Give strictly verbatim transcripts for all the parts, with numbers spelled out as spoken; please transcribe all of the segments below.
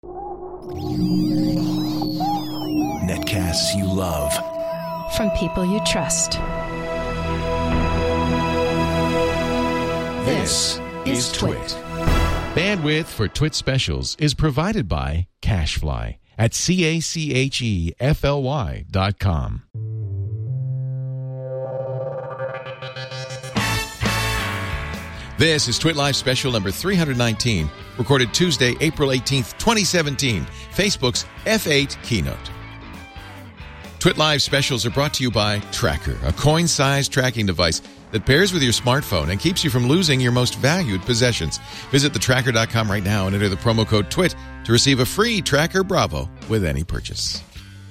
Netcasts you love. From people you trust. This is Twit. Bandwidth for Twit specials is provided by CacheFly at C A C H E F L Y dot com. This is Twit Live special number three hundred nineteen, recorded Tuesday, April eighteenth, twenty seventeen, Facebook's F eight keynote. Twit Live specials are brought to you by Tracker, a coin-sized tracking device that pairs with your smartphone and keeps you from losing your most valued possessions. Visit the tracker dot com right now and enter the promo code TWIT to receive a free Tracker Bravo with any purchase.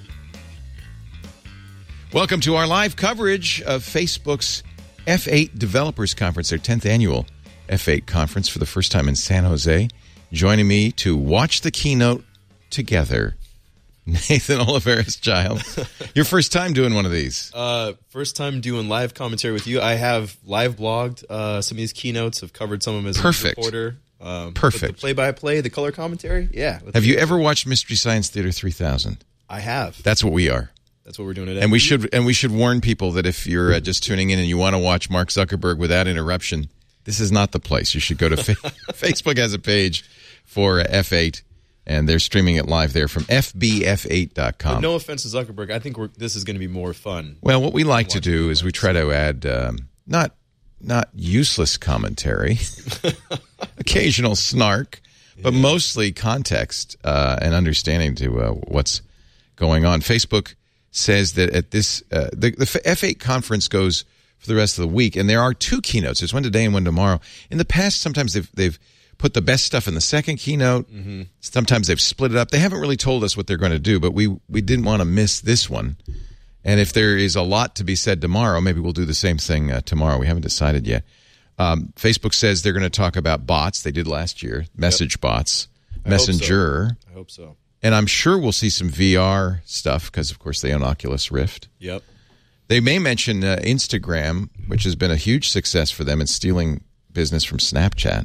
Welcome to our live coverage of Facebook's F eight Developers Conference, their tenth annual F eight conference for the first time in San Jose. Joining me to watch the keynote together, Nathan Oliveras-Giles. Your first time doing one of these. Uh, first time doing live commentary with you. I have live blogged uh, some of these keynotes. I've covered some of them as Perfect. a reporter. Um, Perfect. The play-by-play, the color commentary. Yeah. Have you ever watched Mystery Science Theater three thousand? I have. That's what we are. That's what we're doing today. And we should and we should warn people that if you're uh, just tuning in and you want to watch Mark Zuckerberg without interruption, this is not the place. You should go to fa- Facebook has a page for uh, F eight, and they're streaming it live there from F B F eight dot com. But no offense to Zuckerberg, I think we're, this is going to be more fun. Well, what we like to do is we try to add um, not not useless commentary, occasional snark, but yeah. mostly context uh, and understanding to uh, what's going on. Facebook says that at this uh, the, the F eight conference goes for the rest of the week, and there are two keynotes. There's one today and one tomorrow. In the past, sometimes they've they've put the best stuff in the second keynote. Mm-hmm. Sometimes they've split it up. They haven't really told us what they're going to do, but we we didn't want to miss this one. And if there is a lot to be said tomorrow, maybe we'll do the same thing uh, tomorrow. We haven't decided yet. Um, Facebook says they're going to talk about bots. They did last year, message yep. bots, I Messenger. Hope so. I hope so. And I'm sure we'll see some V R stuff because, of course, they own Oculus Rift. Yep. They may mention uh, Instagram, which has been a huge success for them in stealing business from Snapchat.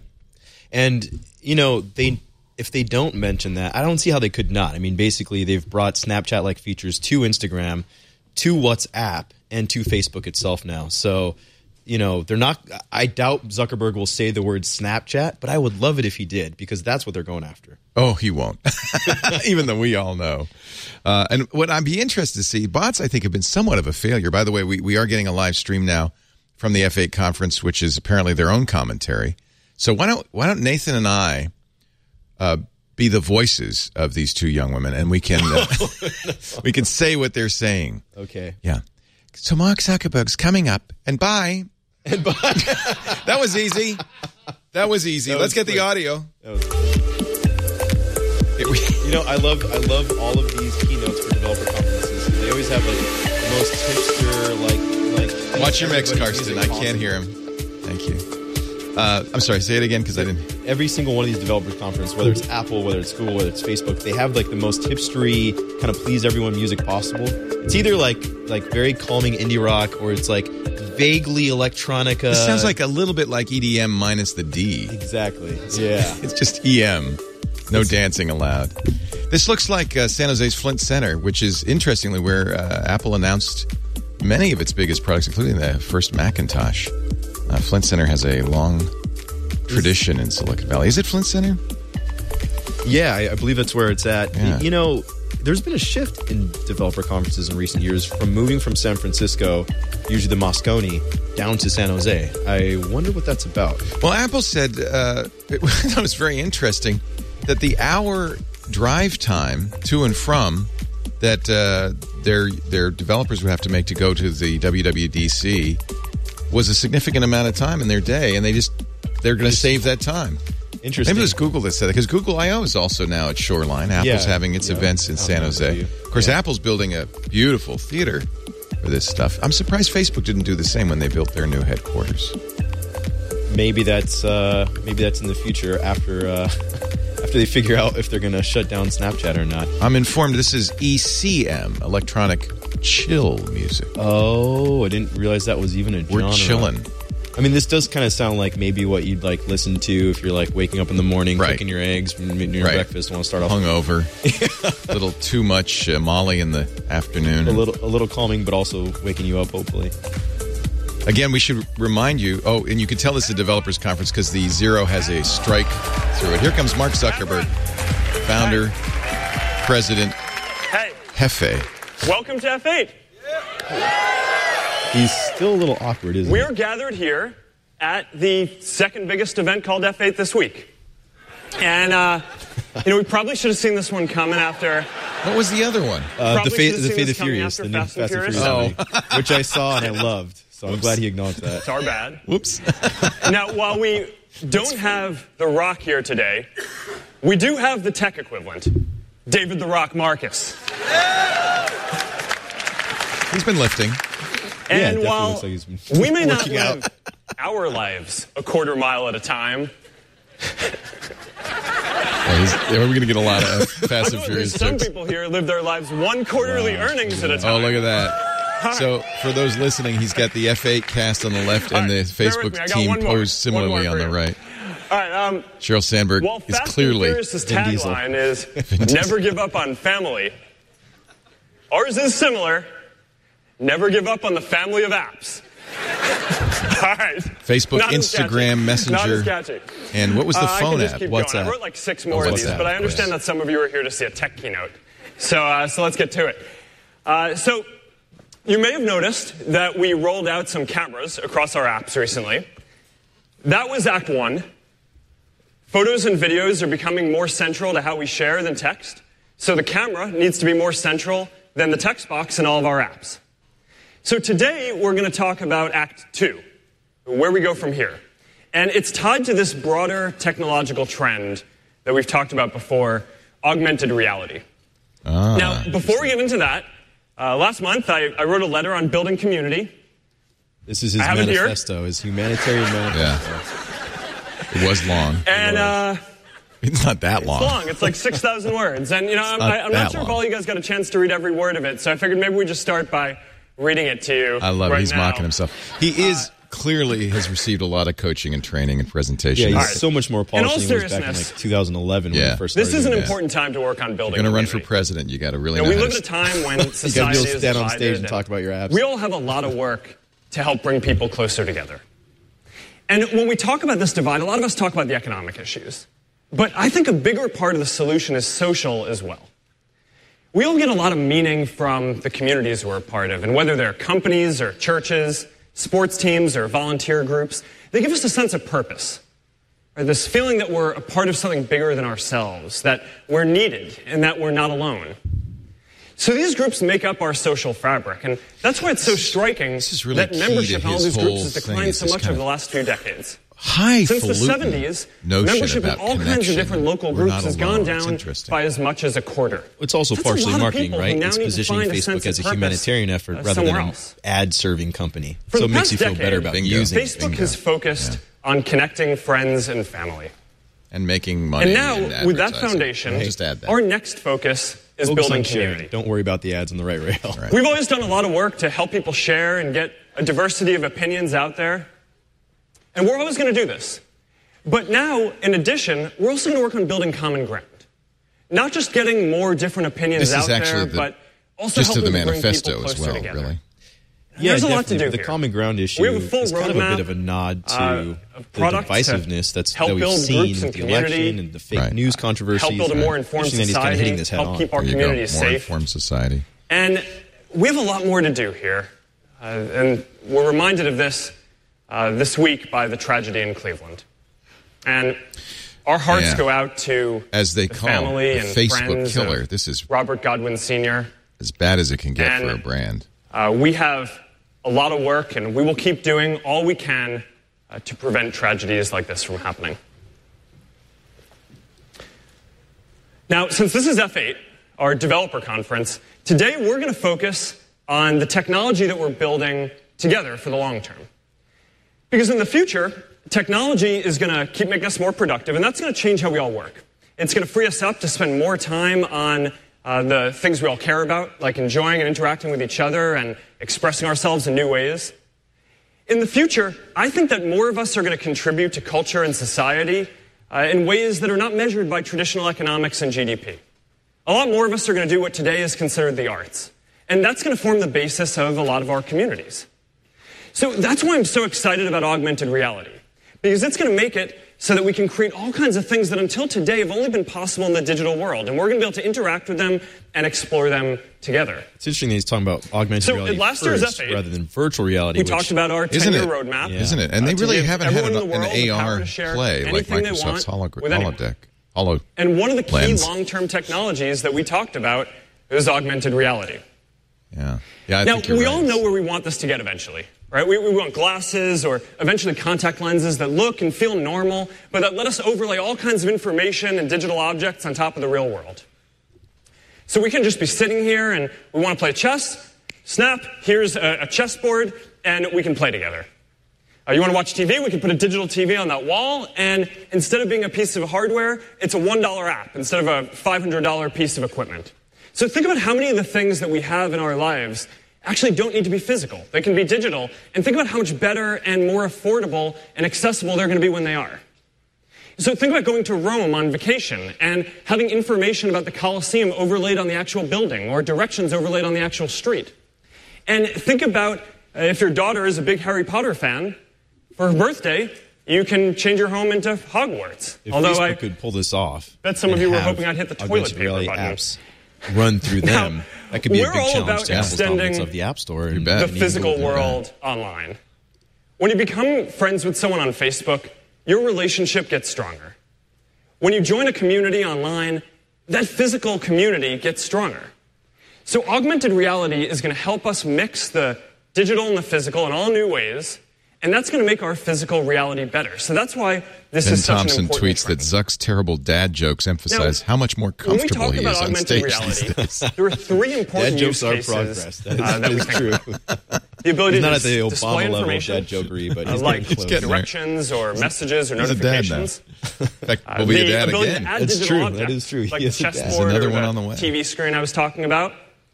And, you know, they if they don't mention that, I don't see how they could not. I mean, basically, they've brought Snapchat-like features to Instagram, to WhatsApp, and to Facebook itself now. So, you know, they're not – I doubt Zuckerberg will say the word Snapchat, but I would love it if he did because that's what they're going after. Oh, he won't, even though we all know. Uh, and what I'd be interested to see, bots I think have been somewhat of a failure. By the way, we, we are getting a live stream now from the F eight conference, which is apparently their own commentary. So why don't why don't Nathan and I uh, be the voices of these two young women, and we can uh, no. we can say what they're saying. Okay. Yeah. So Mark Zuckerberg's coming up, and bye. And bye. That was easy. That was easy. That Let's was get quick. the audio. That was You know, I love I love all of these keynotes for developer conferences. They always have like the most hipster like like. Watch your mix, Karsten. I can't hear him. Thank you. Uh, I'm sorry. Say it again because I didn't. Every single one of these developers conferences, whether it's Apple, whether it's Google, whether it's Facebook, they have like the most hipstery kind of please everyone music possible. It's either like like very calming indie rock or it's like vaguely electronica. It sounds like a little bit like E D M minus the D. Exactly. Yeah. It's just E M. No dancing allowed. This looks like uh, San Jose's Flint Center, which is interestingly where uh, Apple announced many of its biggest products, including the first Macintosh. Uh, Flint Center has a long tradition in Silicon Valley. Is it Flint Center? Yeah, I, I believe that's where it's at. Yeah. You know, there's been a shift in developer conferences in recent years from moving from San Francisco, usually the Moscone, down to San Jose. I wonder what that's about. Well, Apple said, uh, it, I thought it was very interesting, that the hour drive time to and from that uh, their their developers would have to make to go to the W W D C was a significant amount of time in their day, and they just they're going to save that time. Interesting. Maybe it was Google that said that, because Google I O is also now at Shoreline. Apple's Yeah, having its yeah. events in I'll San have Jose. it Of course, yeah. Apple's building a beautiful theater for this stuff. I'm surprised Facebook didn't do the same when they built their new headquarters. Maybe that's uh, maybe that's in the future after uh, after they figure out if they're going to shut down Snapchat or not. I'm informed this is E C M, electronic chill music. Oh, I didn't realize that was even a genre. We're chilling. I mean, this does kind of sound like maybe what you'd like listen to if you're like waking up in the morning, Right. cooking your eggs, eating your Right. breakfast, want to start off Hungover. A little too much uh, Molly in the afternoon. a little, a little calming, but also waking you up, hopefully. Again, we should remind you. Oh, and you can tell this is a developers conference because the Zero has a strike through it. Here comes Mark Zuckerberg, founder, president, Hey, Hefe. welcome to F eight. He's still a little awkward, isn't We he? are gathered here at the second biggest event called F eight this week. And, uh, you know, we probably should have seen this one coming after. What was the other one? Uh, the Probably Fa- should've the seen Fate this of coming Furious, after the new Fast Fast and and Furious Furious movie, which I saw and I loved. So I'm glad he acknowledged that. It's our bad. Whoops. Now, while we don't have The Rock here today, we do have the tech equivalent, David The Rock Marcus. He's been lifting. Yeah, it And definitely while looks like he's been we may not working out. live our lives a quarter mile at a time, Yeah, he's, yeah, we're going to get a lot of Fast and I know Furious some jokes. people here live their lives one quarterly earnings at a Oh, time. look at that. So, for those listening, he's got the F eight cast on the left and the All right, bear with Facebook me. I got team one more. posed One more similarly on for the you. right. All right, um, Sheryl Sandberg Well, is Fast clearly. and Furious' Vin Diesel. tagline is never give up on family. Ours is similar. Never give up on the family of apps. All right. Facebook, Not as Instagram, catchy. Not Messenger. as catchy. And what was the Uh, I phone can just app? keep WhatsApp. going. I wrote like six more Oh, of these, WhatsApp, but I of understand course. that some of you are here to see a tech keynote. So, uh, so let's get to it. Uh, so you may have noticed that we rolled out some cameras across our apps recently. That was Act One. Photos and videos are becoming more central to how we share than text. So the camera needs to be more central than the text box in all of our apps. So today we're going to talk about Act Two, where we go from here. And it's tied to this broader technological trend that we've talked about before, augmented reality. Ah, Now, before we get into that, uh, last month I, I wrote a letter on building community. This is his I have it here. manifesto, his humanitarian manifesto. yeah. It was long. And uh, It's not that long. it's long. It's like six thousand words. And, you know, I'm, not I, I'm that not sure if long. all you guys got a chance to read every word of it. So I figured maybe we just start by reading it to you. I love right it. He's now. mocking himself. He is clearly has received a lot of coaching and training and presentation. Yeah, he's He's so much more polished all than he was back in seriousness, like two thousand eleven when Yeah. he first This started. is an doing important time to work on building going to run for community. president. You got to really You know, know we how live to in a time when You gotta be society able to is stand on divided, stage and and talk about your apps. We all have a lot of work to help bring people closer together. And when we talk about this divide, a lot of us talk about the economic issues. But I think a bigger part of the solution is social as well. We all get a lot of meaning from the communities we're a part of, and whether they're companies or churches, sports teams or volunteer groups, they give us a sense of purpose. Or this feeling that we're a part of something bigger than ourselves, that we're needed and that we're not alone. So these groups make up our social fabric, and that's why it's so striking is really that key membership to in all his these groups whole has thing. declined It's so this much kind over of the last few decades. highfalutin Since the seventies, notion membership in about all kinds of connection. different local We're groups not has alone. gone It's down interesting. by as much as a quarter. It's also That's a partially lot of marketing, people who right? now It's need to positioning find a sense Facebook as a of purpose, humanitarian effort uh, rather than somewhere an else. ad-serving company. For so the it makes you past feel better decade, about Bingo. using it. Facebook Bingo. has focused on connecting friends and family. and making money. And now, and with that advertising. foundation, Just add that. our next focus is Focus building on sharing. community. Don't worry about the ads on the right rail. Right. We've always done a lot of work to help people share and get a diversity of opinions out there. And we're always going to do this. But now, in addition, we're also going to work on building common ground. Not just getting more different opinions This out is actually there, the but also gist of helping the to bring manifesto people as closer well, together. really. Yeah, There's a lot to definitely. do But the here. common ground issue We have a full is kind of a roadmap, bit of a nod to uh, the of products to divisiveness that's help that we've build seen groups with and the community, election and the fake Right. news controversies. help build a more informed Interesting that he's kind of society, hitting this head help on. keep our There you community go. More safe. informed society. And we have a lot more to do here. Uh, and we're reminded of this uh, this week by the tragedy in Cleveland. And our hearts Yeah. go out to As they the call family the and Facebook friends killer. of This is Robert Godwin Senior as bad as it can get And- for a brand. Uh, we have a lot of work, and we will keep doing all we can uh, to prevent tragedies like this from happening. Now, since this is F eight, our developer conference, today we're going to focus on the technology that we're building together for the long term. Because in the future, technology is going to keep making us more productive, and that's going to change how we all work. It's going to free us up to spend more time on uh, the things we all care about, like enjoying and interacting with each other and expressing ourselves in new ways. In the future, I think that more of us are going to contribute to culture and society uh, in ways that are not measured by traditional economics and G D P. A lot more of us are going to do what today is considered the arts. And that's going to form the basis of a lot of our communities. So that's why I'm so excited about augmented reality, because it's going to make it so that we can create all kinds of things that until today have only been possible in the digital world. And we're going to be able to interact with them and explore them together. It's interesting that he's talking about augmented so reality last first, year's F eight, rather than virtual reality. We which, talked about our ten-year roadmap. Yeah. Isn't it? And uh, they really haven't had an, an an A R play like Microsoft's holo- holodeck. Holo and one of the key lens. long-term technologies that we talked about is augmented reality. Yeah. Yeah, I now, think you're we right. all know where we want this to get eventually, right? We, we want glasses or eventually contact lenses that look and feel normal, but that let us overlay all kinds of information and digital objects on top of the real world. So we can just be sitting here and we want to play chess. Snap, here's a, a chessboard, and we can play together. Uh, you want to watch T V? We can put a digital T V on that wall, and instead of being a piece of hardware, it's a one dollar app instead of a five hundred dollar piece of equipment. So think about how many of the things that we have in our lives actually don't need to be physical. They can be digital, and think about how much better and more affordable and accessible they're going to be when they are. So think about going to Rome on vacation and having information about the Colosseum overlaid on the actual building or directions overlaid on the actual street. And think about uh, if your daughter is a big Harry Potter fan, for her birthday, you can change your home into Hogwarts. If Although Facebook I could pull this off, bet some of and you were have hoping I'd hit the toilet augmented paper reality button. apps run through them, Now, that could be a we're big all challenge about to apples to extending apples of the App Store. And, bet. the and even physical Google. world online. When you become friends with someone on Facebook, your relationship gets stronger. When you join a community online, that physical community gets stronger. So augmented reality is going to help us mix the digital and the physical in all new ways, and that's going to make our physical reality better. So that's why this Ben is such Thompson an important tweets trend. that Zuck's terrible dad jokes emphasize Now, how much more When we comfortable talk he about is on augmented stage reality, these days. there are three important Dad use jokes are cases progress. That is, uh, that that we is think true. about. The ability He's not to at the dis- display Obama level of information, dad jokery, but uh, he's like getting close. getting there. directions or messages or He's a dad now. notifications. In fact, Uh, we'll be a the dad ability again. to add That's digital true. objects, That is true. like He the is a dad. chessboard There's another or one the on the way. T V screen I was talking about.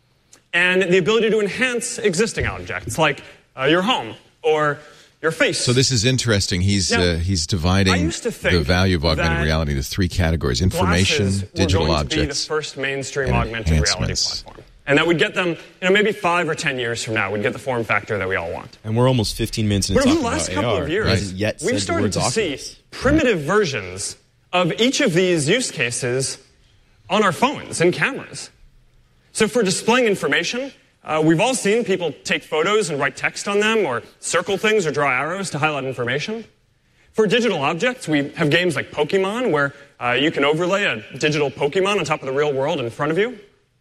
And the ability to enhance existing objects, like uh, your home or your face. So this is interesting. He's Now, uh, he's I dividing used to think the value of augmented that reality into three categories: information, Glasses digital were going to be the objects. first mainstream and augmented reality enhancements. platform. And that would get them, you know, maybe five or ten years from now, we'd get the form factor that we all want. And we're almost fifteen minutes into But over talking the last about couple A R. of years, He hasn't yet said we've the started words to see Oculus. primitive versions of each of these use cases on our phones and cameras. So for displaying information, uh, we've all seen people take photos and write text on them or circle things or draw arrows to highlight information. For digital objects, we have games like Pokemon where uh, you can overlay a digital Pokemon on top of the real world in front of you.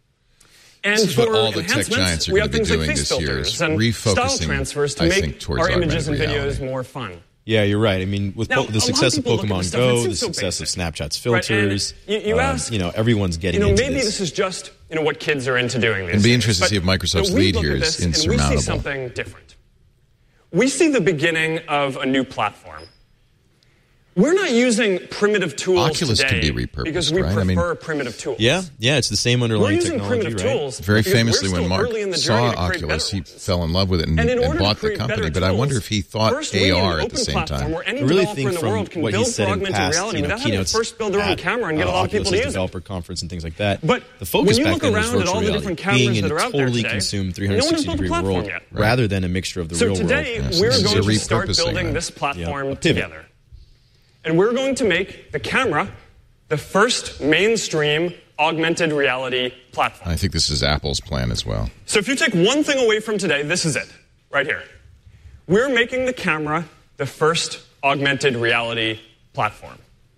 And This is for what all the tech enhancements, giants are we going have to be things like doing face this year filters is and style refocusing, transfers to I make think, towards our images and augmented videos reality. more fun. Yeah, you're right. I mean, with Now, po- a lot the of success of people look at Pokemon this stuff, Go, it the seems so success basic. of Snapchat's Right, and filters, you- you um, ask- you know, everyone's You getting know, into maybe this. this is just, you know, what kids are into doing these It'd be days. interesting to But- see if Microsoft's but we lead look here at is this and we insurmountable. see something different. We see the beginning of a new platform. We're not using primitive tools Oculus today can be repurposed, because we right? I prefer mean- primitive tools. Yeah, yeah, it's the same We're underlying using technology, primitive right? tools. Very because famously, we're when still Mark early in the saw journey to create Oculus, better he ones. fell in love with it and, And in and order to bought the create company. better But I wonder tools, if he thought first we need A an R at open the same platform time. where any I really developer think in the from world can what he build said for in augmented past, reality you know, without having to keynotes first build their own at, camera and get uh, a lot of people to Oculus's use it. developer conference and things like that. But the focus when you back look then was around at virtual all the reality, different cameras being in that are a out there totally today, consumed no one has three sixty built a degree platform world, yet. rather than a mixture of the So real today, world. Yes, we're this is going a to start repurposing, building right? this platform Yeah, a pivot. together. And we're going to make the camera the first mainstream augmented reality platform. I think this is Apple's plan as well. So if you take one thing away from today, this is it, right here. We're making the camera the first augmented reality platform.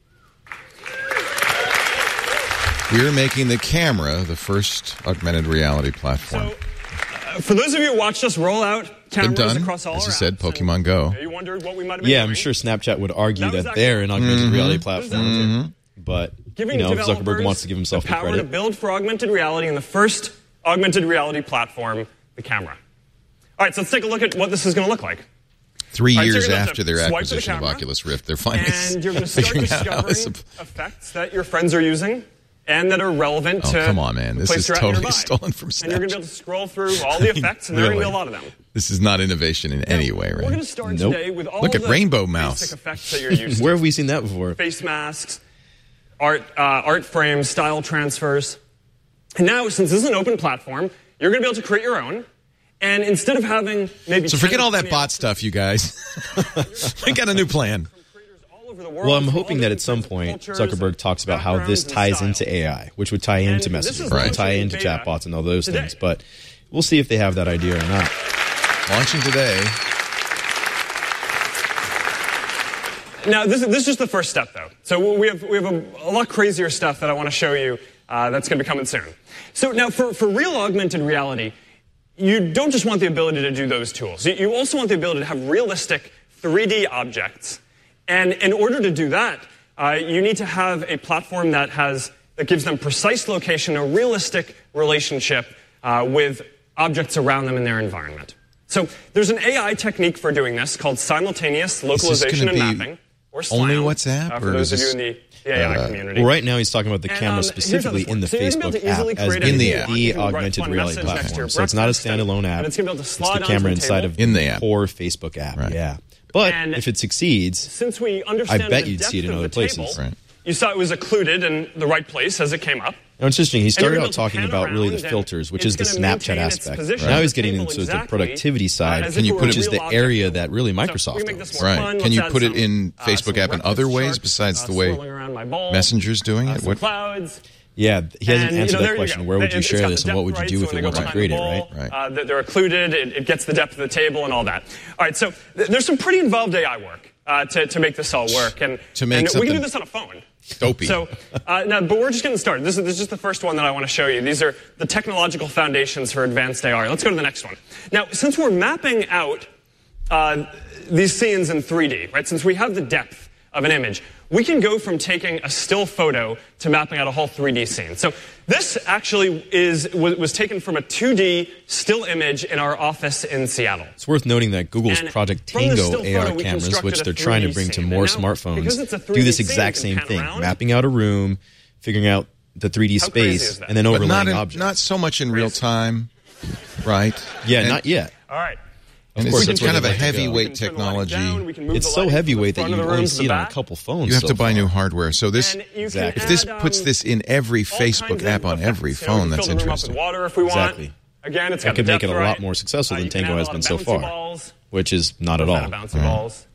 We're making the camera the first augmented reality platform. So, uh, for those of you who watched us roll out cameras done, across all as our you said, apps, Pokemon and, Go. uh, You wondered what we might have been Yeah, doing. I'm sure Snapchat would argue That was that they're an actually- augmented Mm-hmm. reality platform. But, Giving you know, developers Zuckerberg wants to give himself the the power to credit. build for augmented reality and the first augmented reality platform, the camera. All right, so let's take a look at what this is going to look like. Three All right, so years you're gonna have after to their swipe to the acquisition of camera, Oculus Rift, they're finally And you're going to start figuring out how discovering it's a- effects that your friends are using. and that are relevant Oh, to come on, man. the This place is you're at totally nearby. stolen from And you're going to be Snapchat. able to scroll through all the effects, and there are going to be a lot of them. This is not innovation in any way, We're going right? to start Nope. today with all Look at the Rainbow basic Mouse. effects that you're used to. Where have we seen that before? Face masks, art, uh, art frames, style transfers. And now, since this is an open platform, you're going to be able to create your own. And instead of having maybe So ten forget or all that twenty bot stuff, you guys. We got a new plan. all over the world, Well, I'm from all hoping that at some different point cultures and Zuckerberg talks about how this backgrounds and ties styles. into A I, which would tie into And this messaging, is Right. would tie launching into beta chatbots and all those today. things. But we'll see if they have that idea or not. Launching today. Now, this is, this is just the first step, though. So we have, we have a, a lot crazier stuff that I want to show you uh, that's going to be coming soon. So now, for, for real augmented reality, you don't just want the ability to do those tools. You, you also want the ability to have realistic three D objects. And in order to do that, uh, you need to have a platform that has that gives them precise location, a realistic relationship uh, with objects around them in their environment. So there's an A I technique for doing this called simultaneous localization and gonna be mapping, or only SLAM, WhatsApp, uh, for or those is of you this, in the, the A I uh, community. Well, right now he's talking about the And, camera um, here's how specifically this in the works. So you're gonna be able Facebook to app easily as create In being the a- app. the you can write augmented fun reality message next to platform. your So it's not a breakfast, and- standalone app. and it's gonna be able to It's slide the camera onto the inside table. of In the app. core Facebook app. Right. Yeah. But And if it succeeds, Since we understand I bet the you'd depth see it in of other the table, places. Right. you saw it was occluded in the right place as it came up. now it's interesting. He started you're out able to talking pan about really around the and filters, which it's is the gonna Snapchat maintain its aspect. position Now on he's the getting table into the exactly, productivity uh, side, as Can if you it put were it- a which is real the object. area that really So Microsoft we can make owns. this more Right. fun. Can you Let's put add it in some, Facebook uh, app in some other breakfast ways sharks, besides uh, the way swirling around my bowl, Messenger's doing uh, it? some What? clouds. Yeah, he hasn't And, answered you know, that there you question. go. Where would It- you it's share got this, the and what depth would you right, do so if when it they go wasn't behind the created? ball, Right? Right. Uh, that they're occluded. It, it gets the depth of the table and all that. All right, so th- there's some pretty involved A I work uh, to, to make this all work. And, To make and we something can do this on a phone. dopey. So, uh, now, but we're just getting started. This is, this is just the first one that I want to show you. These are the technological foundations for advanced A R. Let's go to the next one. Now, since we're mapping out uh, these scenes in three D, right? Since we have the depth of an image, we can go from taking a still photo to mapping out a whole three D scene. So this actually is was, was taken from a two D still image in our office in Seattle. It's worth noting that Google's And Project from the Tango still A R photo, we cameras, constructed which a they're trying to three D bring to scene. more And now, smartphones, because it's a do three D this scene, exact you same can pan thing. around. Mapping out a room, figuring out the three D How crazy is space, that? and then But overlaying not, in, objects. not so much in real time, right? yeah, And- not yet. All right. And course, it's that's where kind of they a like to go. We heavyweight can turn the lighting technology. down, we can move It's the so lighting from the heavyweight that front you of the room only to see the it on a back. couple phones. You have so to buy far. new hardware. So this, And you Exactly. can if this add, puts um, this in every all Facebook kinds app of on every effects. You know, we phone, can that's fill the room up interesting. with water if we want. Exactly. Again, it's That got could the make depth it a lot right. more successful Uh, than you can Tango add a has lot been of so bouncy far, balls, which is not at a all. lot of bouncy balls.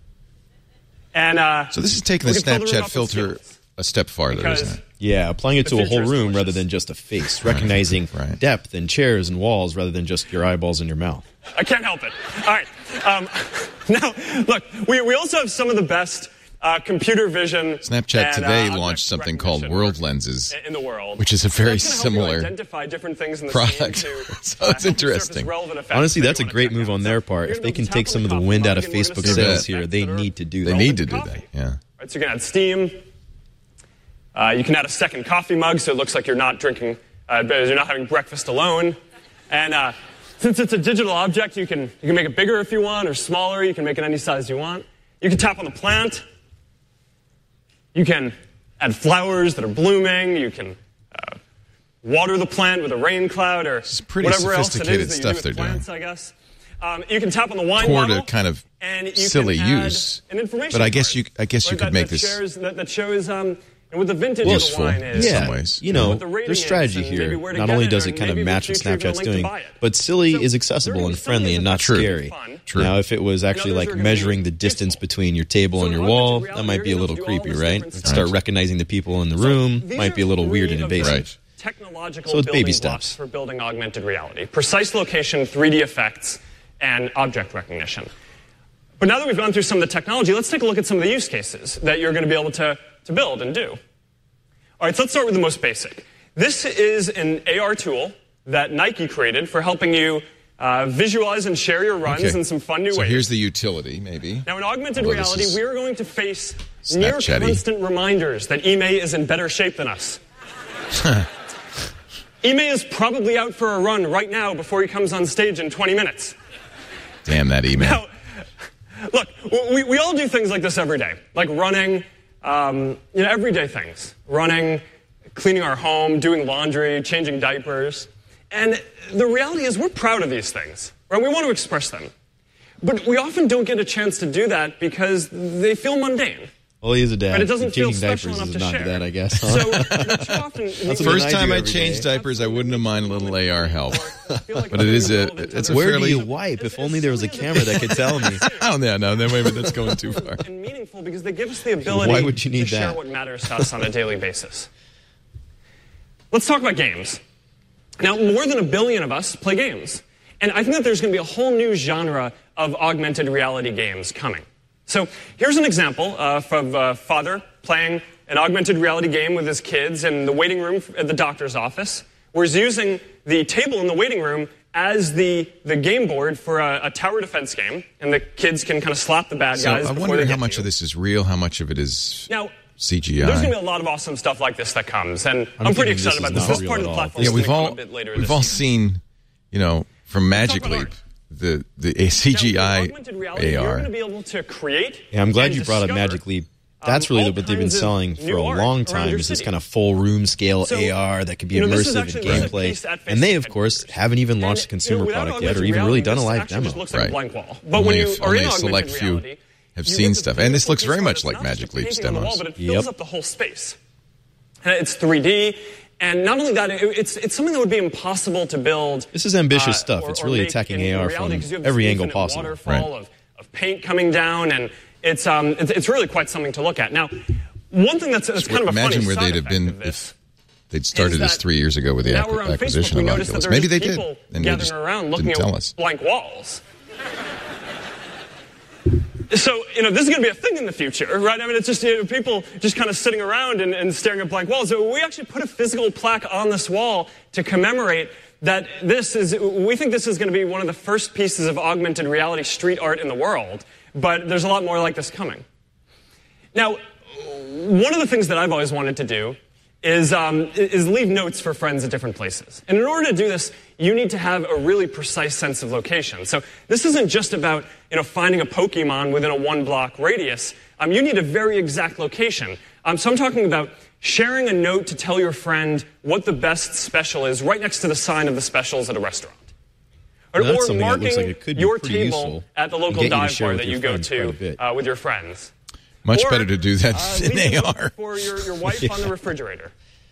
And uh, So this is taking the we can fill the room Snapchat up with filter skills. a step farther, Because isn't it? Yeah, applying it The to a whole future is room delicious. rather than just a face, recognizing Right. depth and chairs and walls rather than just your eyeballs and your mouth. I can't help it. All right. Um, now, look, we, we also have some of the best uh, computer vision. Snapchat and, today uh, launched object something called recognition World Lenses, in the world, which is a very That's gonna help you similar identify different things in the product. scene to, So uh, it's help you surface interesting. relevant effects Honestly, that that's a you wanna great check move out. on So their part. you're If they gonna can tap take on some the of the coffee wind mug out of and we're gonna Facebook see sales the here, effects they that are need to do They that. need to do coffee. that. Yeah. Right, so you can add steam. Uh, you can add a second coffee mug, so it looks like you're not drinking, uh, you're not having breakfast alone. And uh, since it's a digital object, you can you can make it bigger if you want, or smaller. You can make it any size you want. You can tap on the plant. You can add flowers that are blooming. You can uh, water the plant with a rain cloud, or pretty whatever else it sophisticated is that you stuff do with they're doing. plants, I guess. Um, you can tap on the wine Toward bottle. a kind of and you silly can add use. An information But I guess card, you- I guess you right, could that, make that this Shares, that, that shows um, and what the vintage Useful. of the wine is. In Yeah, some ways. you know, What the rating their is strategy and maybe here, where to not get only it, does or it kind of maybe match what future if you're Snapchat's linked to doing, buy it. but silly So is they're accessible gonna and be friendly and not selling it scary. for fun. True. Now, if it was Now, actually those like are gonna be measuring the distance useful. between your table So and in your augmented wall, reality, that might you're be a gonna little do all creepy, this right? different Start stuff. recognizing the people in the room These might are be a little three weird and of the invasive. Right. Technological So it's building baby blocks steps. for building augmented reality: precise location, three D effects, and object recognition. But now that we've gone through some of the technology, let's take a look at some of the use cases that you're going to be able to, to build and do. All right, so let's start with the most basic. This is an A R tool that Nike created for helping you uh, visualize and share your runs Okay. in some fun new So ways. here's the utility, maybe. Now, in augmented Although this reality, is we are going to face near Snapchat-y. constant reminders that Ime is in better shape than us. Ime is probably out for a run right now before he comes on stage in twenty minutes. Damn that email. Now, look, we, we all do things like this every day, like running, um, you know, everyday things. Running, cleaning our home, doing laundry, changing diapers. And the reality is we're proud of these things, right? We want to express them. But we often don't get a chance to do that because they feel mundane. Well, he is a dad. But it doesn't feel Changing special diapers enough is to not share. that, I guess. Huh? So, you know, too often... That's The what first I time do I every changed day. diapers, I wouldn't have minded a little A R help. But But it is a, it's a Where fairly... do you wipe? If only there was a camera that could tell me. Oh, no, no, no, wait a minute, that's going too far. And meaningful because they give us the ability Why would you need to share that? what matters to us on a daily basis. Let's talk about games. Now, more than a billion of us play games. And I think that there's going to be a whole new genre of augmented reality games coming. So here's an example uh, of a father playing an augmented reality game with his kids in the waiting room at the doctor's office, where he's using the table in the waiting room as the, the game board for a, a tower defense game, and the kids can kind of slap the bad So guys I before wonder they how get much to of you. this is real, how much of it is Now, C G I. there's going to be a lot of awesome stuff like this that comes, and I'm, I'm pretty thinking this excited is about this. not This real part of at the all. platform Yeah, is we've going to all come a bit later we've this all year. seen, you know, from Magic about Leap, art. the the a C G I Now, with augmented reality, A you're R. going to be able to create. Yeah, I'm glad and you brought up discover, Magic Leap. That's um, really all what they've been kinds of selling for new a art long around time, your is this city. kind of full room scale So, A R that could be you know, this is immersive actually in the piece gameplay. at And they, of Facebook course, headquarters. haven't even launched a And, consumer you know, without product yet, or augmented even really reality, done a this live actually demo. just looks like Right. a blank wall. But Only when you if- are only in a augmented select few reality, have you seen get the stuff. And this beautiful looks piece very of much art. like It's not Magic just a Leap's painting on the wall, demos. but it fills Yep. up the whole space. And it's three D, and not only that, it, it's it's something that would be impossible to build. This is ambitious uh, stuff. or- It's or really make attacking in A R reality, from 'cause you have this every angle infinite possible. Waterfall Right. of, of paint coming down, and it's um it's, it's really quite something to look at. Now, one thing that's, that's kind of a Imagine funny where side they'd have effect been of this if they'd started this that three years ago with the now ac- we're on acquisition Facebook, we of notice that Oculus. there's Maybe they people did, and they gathering just around looking didn't at tell us. blank walls. So, you know, this is going to be a thing in the future, right? I mean, it's just, you know, people just kind of sitting around and, and staring at blank walls. So we actually put a physical plaque on this wall to commemorate that this is, we think this is going to be one of the first pieces of augmented reality street art in the world, but there's a lot more like this coming. Now, one of the things that I've always wanted to do is, um, is leave notes for friends at different places. And in order to do this, you need to have a really precise sense of location. So this isn't just about, you know, finding a Pokemon within a one-block radius. Um, you need a very exact location. Um, so I'm talking about sharing a note to tell your friend what the best special is right next to the sign of the specials at a restaurant. Or, Now, that's or something that marking looks like it could be your pretty table useful at the and local get you to dive share bar with that your you go friends quite a to bit. uh, with your friends. Much Or, better to do that uh, than leave a A note R. for your, your wife on the refrigerator.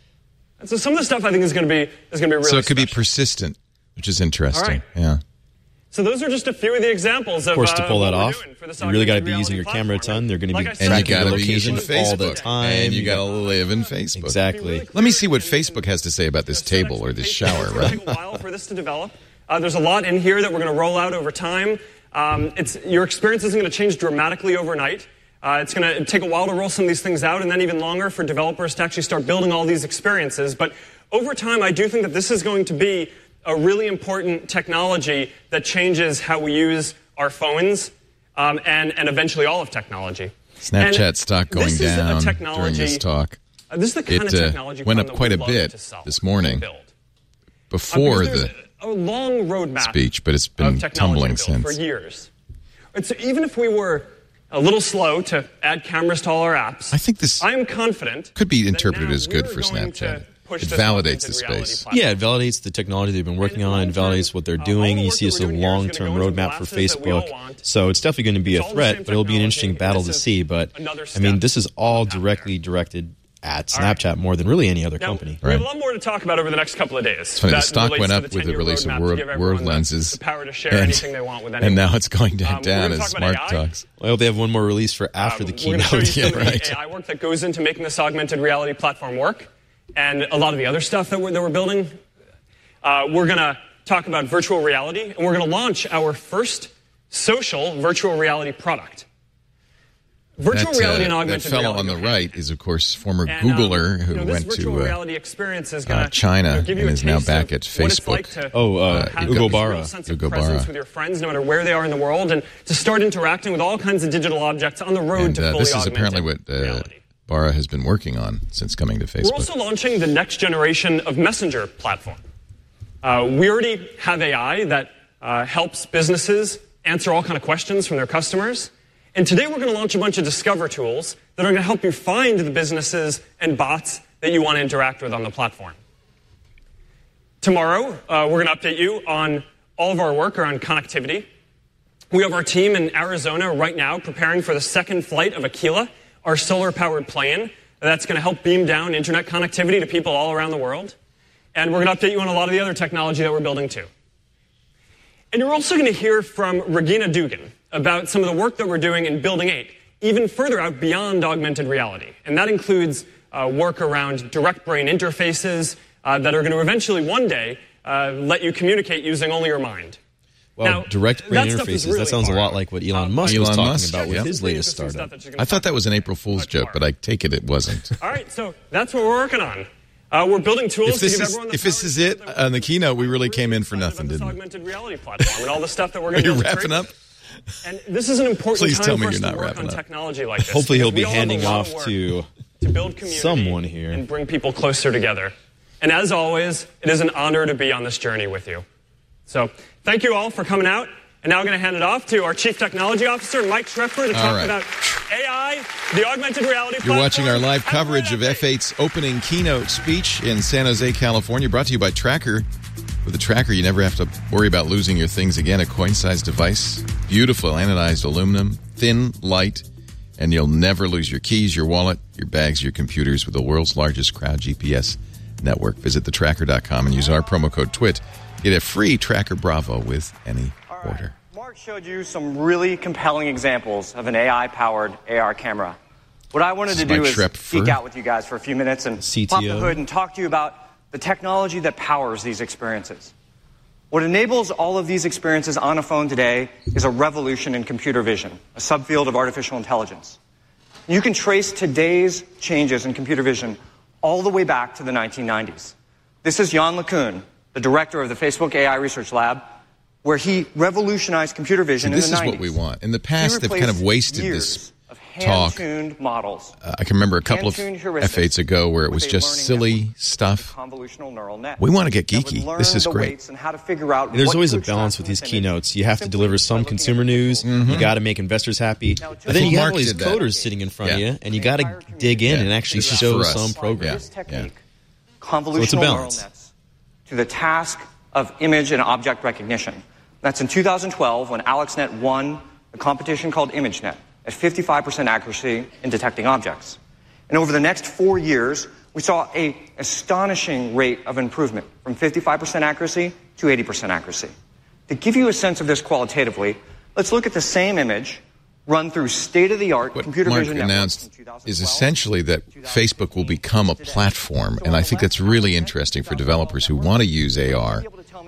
And so some of the stuff I think is going to be is going to be really So it could be special. persistent, which is interesting. All right. Yeah. So those are just a few of the examples of, Of course, uh, to pull what that we're off, doing for this you really got to augmented be using your reality camera a platform. ton. They're going to Like be I said, And you tracking your got to be using location all the Facebook. time. And you got to live in Facebook. Exactly. Let me see what Facebook has to say about this table or this shower, It's right? going to take a while for this to develop. Uh, there's a lot in here that we're going to roll out over time. Um, it's, your experience isn't going to change dramatically overnight. Uh, it's going to take a while to roll some of these things out, and then even longer for developers to actually start building all these experiences. But over time, I do think that this is going to be a really important technology that changes how we use our phones um, and, and eventually all of technology. Snapchat And stock going this is a down during technology- this talk. Uh, this is the kind It of uh, technology went problem up that quite we a love bit to solve, this morning to build. before Uh, because the there's a long roadmap speech, but it's of been technology tumbling to build for since. years. And so even if we were a little slow to add cameras to all our apps, I think this I am confident could be that interpreted now as good we're for going to Snapchat. push It this validates augmented the reality space. platform. Yeah, it validates the technology they've been working And on. It long-term, validates what they're uh, doing. all the You work see that it's we're a doing here is gonna long-term go into roadmap for glasses that we all Facebook. want. So it's definitely going to be It's a all the threat, same but it'll be an interesting technology, battle and to this see. is But another I mean, step this is all out there. directly directed at All right. Snapchat more than really any other Now, company. we have a Right. lot more to talk about over the next couple of days. It's funny, the That stock relates went to up the with the ten-year release of roadmap to World, give World everyone the- lenses. The power to share and, anything they want with anyone. and now it's going Um, down we're gonna as talk about Mark A I. talks. I hope they have one more release for after the Um, We're going keynote. to show you some Yeah, of the right. A I work that goes into making this augmented reality platform work, and a lot of the other stuff that we're, that we're building. Uh, we're going to talk about virtual reality, and we're going to launch our first social virtual reality product. Virtual That, reality uh, and that augmented fellow reality on the go hand in right hand. is, of course, former And, um, Googler who you know, this went virtual to uh, reality experience is uh, gonna, China you know, give you and a is now taste back of at what it's Facebook. like to, Oh, uh, have Hugo this Barra. real sense Hugo of presence Barra. with your friends, no matter where they are in the world, and to start interacting with all kinds of digital objects on the road and to uh, fully this is augmented apparently what uh, reality. Barra has been working on since coming to We're Facebook. also launching the next generation of messenger platform. Uh, we already have A I that uh, helps businesses answer all kind of questions from their customers. And today we're going to launch a bunch of Discover tools that are going to help you find the businesses and bots that that you want to interact with on the platform. Tomorrow, uh, we're going to update you on all of our work around connectivity. We have our team in Arizona right now preparing for the second flight of Aquila, our solar-powered plane that's going to help beam down internet connectivity to people all around the world. And we're going to update you on a lot of the other technology that we're building too. And you're also going to hear from Regina Dugan about some of the work that we're doing in Building eight, even further out beyond augmented reality. And that includes uh, work around direct brain interfaces uh, that are going to eventually one day uh, let you communicate using only your mind. Well, now, direct brain that interfaces, really that sounds a lot like what Elon Musk Elon was talking Musk, about with yeah. his latest startup. I thought that was an April Fool's joke, but I take it it wasn't. All right, so that's what we're working on. Uh, we're building tools If this to give is everyone the if this power is to it build their on the work. keynote, we really We're came in for excited nothing, about this didn't we? augmented reality platform and all the stuff that we're Are going to you do. wrapping up? And this is an important Please time tell for me us you're to not work wrapping on up. technology like this. Hopefully he'll because we be all have a handing lot off of work to to build community someone here. and bring people closer together. And as always, it is an honor to be on this journey with you. So thank you all for coming out. And now I'm going to hand it off to our Chief Technology Officer, Mike Schreffer, to talk right. about A I, the augmented reality You're watching our platform, live and coverage of F F eight's opening keynote speech in San Jose, California, brought to you by Tracker. With a Tracker, you never have to worry about losing your things again. A coin-sized device, beautiful anodized aluminum, thin, light, and you'll never lose your keys, your wallet, your bags, your computers with the world's largest crowd G P S network. Visit the tracker dot com and use our promo code TWIT. Get a free Tracker Bravo with any order. Mark showed you some really compelling examples of an A I-powered A R camera. What I wanted This to is do Mike is Schrepfer. geek out with you guys for a few minutes and C T O. pop the hood and talk to you about the technology that powers these experiences. What enables all of these experiences on a phone today is a revolution in computer vision, a subfield of artificial intelligence. You can trace today's changes in computer vision all the way back to the nineteen nineties. This is Jan LeCun, the director of the Facebook A I Research Lab, where he revolutionized computer vision So this in the is nineties. what we want. In the past, He they've kind of replaced wasted years this of talk. hand-tuned models. Uh, I can remember a couple of hand-tuned heuristics F eights ago where it was with a just learning silly network, stuff. convolutional neural net. We want to get that would geeky. learn This is the great. weights and how to figure out There's what always to a balance extract with from these this image keynotes. You have to simply deliver by some looking at consumer the news. Mm-hmm. You got to make investors happy. Now, But then you got Mark all these did that. coders sitting in front Yeah. of you, and you got to dig in Yeah. and actually This is show for us. some progress. This technique, So convolutional it's a neural balance. nets, to the task of image and object recognition. That's in two thousand twelve when AlexNet won a competition called ImageNet at fifty-five percent accuracy in detecting objects. And over the next four years, we saw an astonishing rate of improvement from fifty-five percent accuracy to eighty percent accuracy. To give you a sense of this qualitatively, let's look at the same image run through state-of-the-art What computer Mark vision networks announced in two thousand twelve, is essentially that Facebook will become a platform, and I think that's really interesting for developers who want to use A R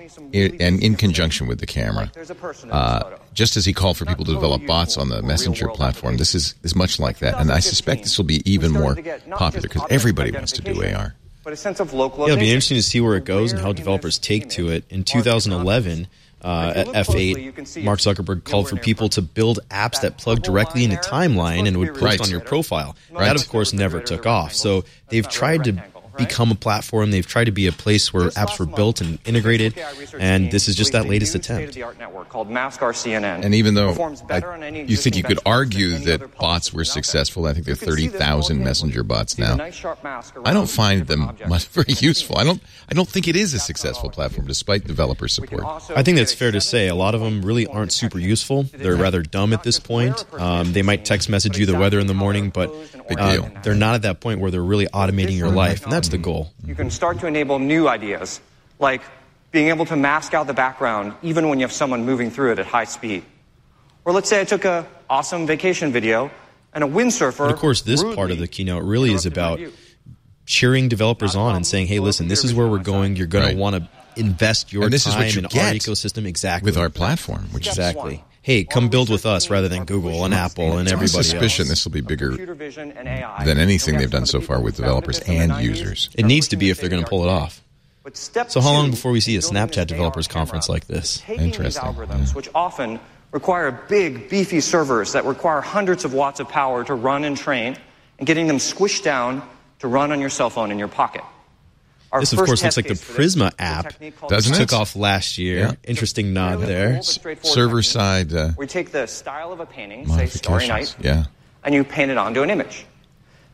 i- and in conjunction with the camera. There's a person in this Uh, photo. just as he called for people to develop bots on the Messenger platform, this is, is much like that, and I suspect this will be even more popular because everybody wants to do A R. But a sense of Yeah, it'll be localization. interesting to see where it goes and how developers take to it. In two thousand eleven, uh, at F eight, Mark Zuckerberg called for people to build apps that plug directly into Timeline and would post Right. on your profile. Right. That, of course, never took off. So they've tried to become a platform. They've tried to be a place where apps were built and integrated, and this is just that latest attempt. Called MaskRCNN. And even though Performs better I, on any you think you existing could benchmarks argue than any other that public bots were solution out there. successful, I think there are You can see this thirty thousand all Messenger bots See the now. nice sharp mask I don't around find different them objects. much, very useful. I don't. I don't think it is a successful platform, despite developer We can support. also I think that's get fair to seven say. A lot of them really aren't super useful. They're rather dumb at this point. Um, they might text message you the weather in the morning, but Big uh, deal. they're not at that point where they're really automating your life, and that's the goal. You can start to enable new ideas, like being able to mask out the background even when you have someone moving through it at high speed. Or let's say I took a awesome vacation video and a windsurfer. But of course, this rudely part of the keynote really is interrupted my about view. cheering developers on and saying, hey, listen, this is where we're going. You're going Right. to want to invest your And this is time what you in get our ecosystem. Exactly. With our platform, which is Exactly. Hey, come build with us rather than Google and Apple and my everybody suspicion else. this will be bigger Computer vision and A I. than anything And we they've have done some so of the far people with who founded developers this in the and nineties. users. It needs to be if they're going to pull it off. But step So how long two before we see a in building Snapchat this developers A R camera conference like this? is taking these Interesting, algorithms, yeah. which often require big, beefy servers that require hundreds of watts of power to run and train, and getting them squished down to run on your cell phone in your pocket. Our This, of first course, test looks like the case for this Prisma is a app, technique called Doesn't which it? took off last year. Yeah. Interesting nod there. Server side uh, We take the style of a painting, say Starry Night, modifications. Yeah. and you paint it onto an image.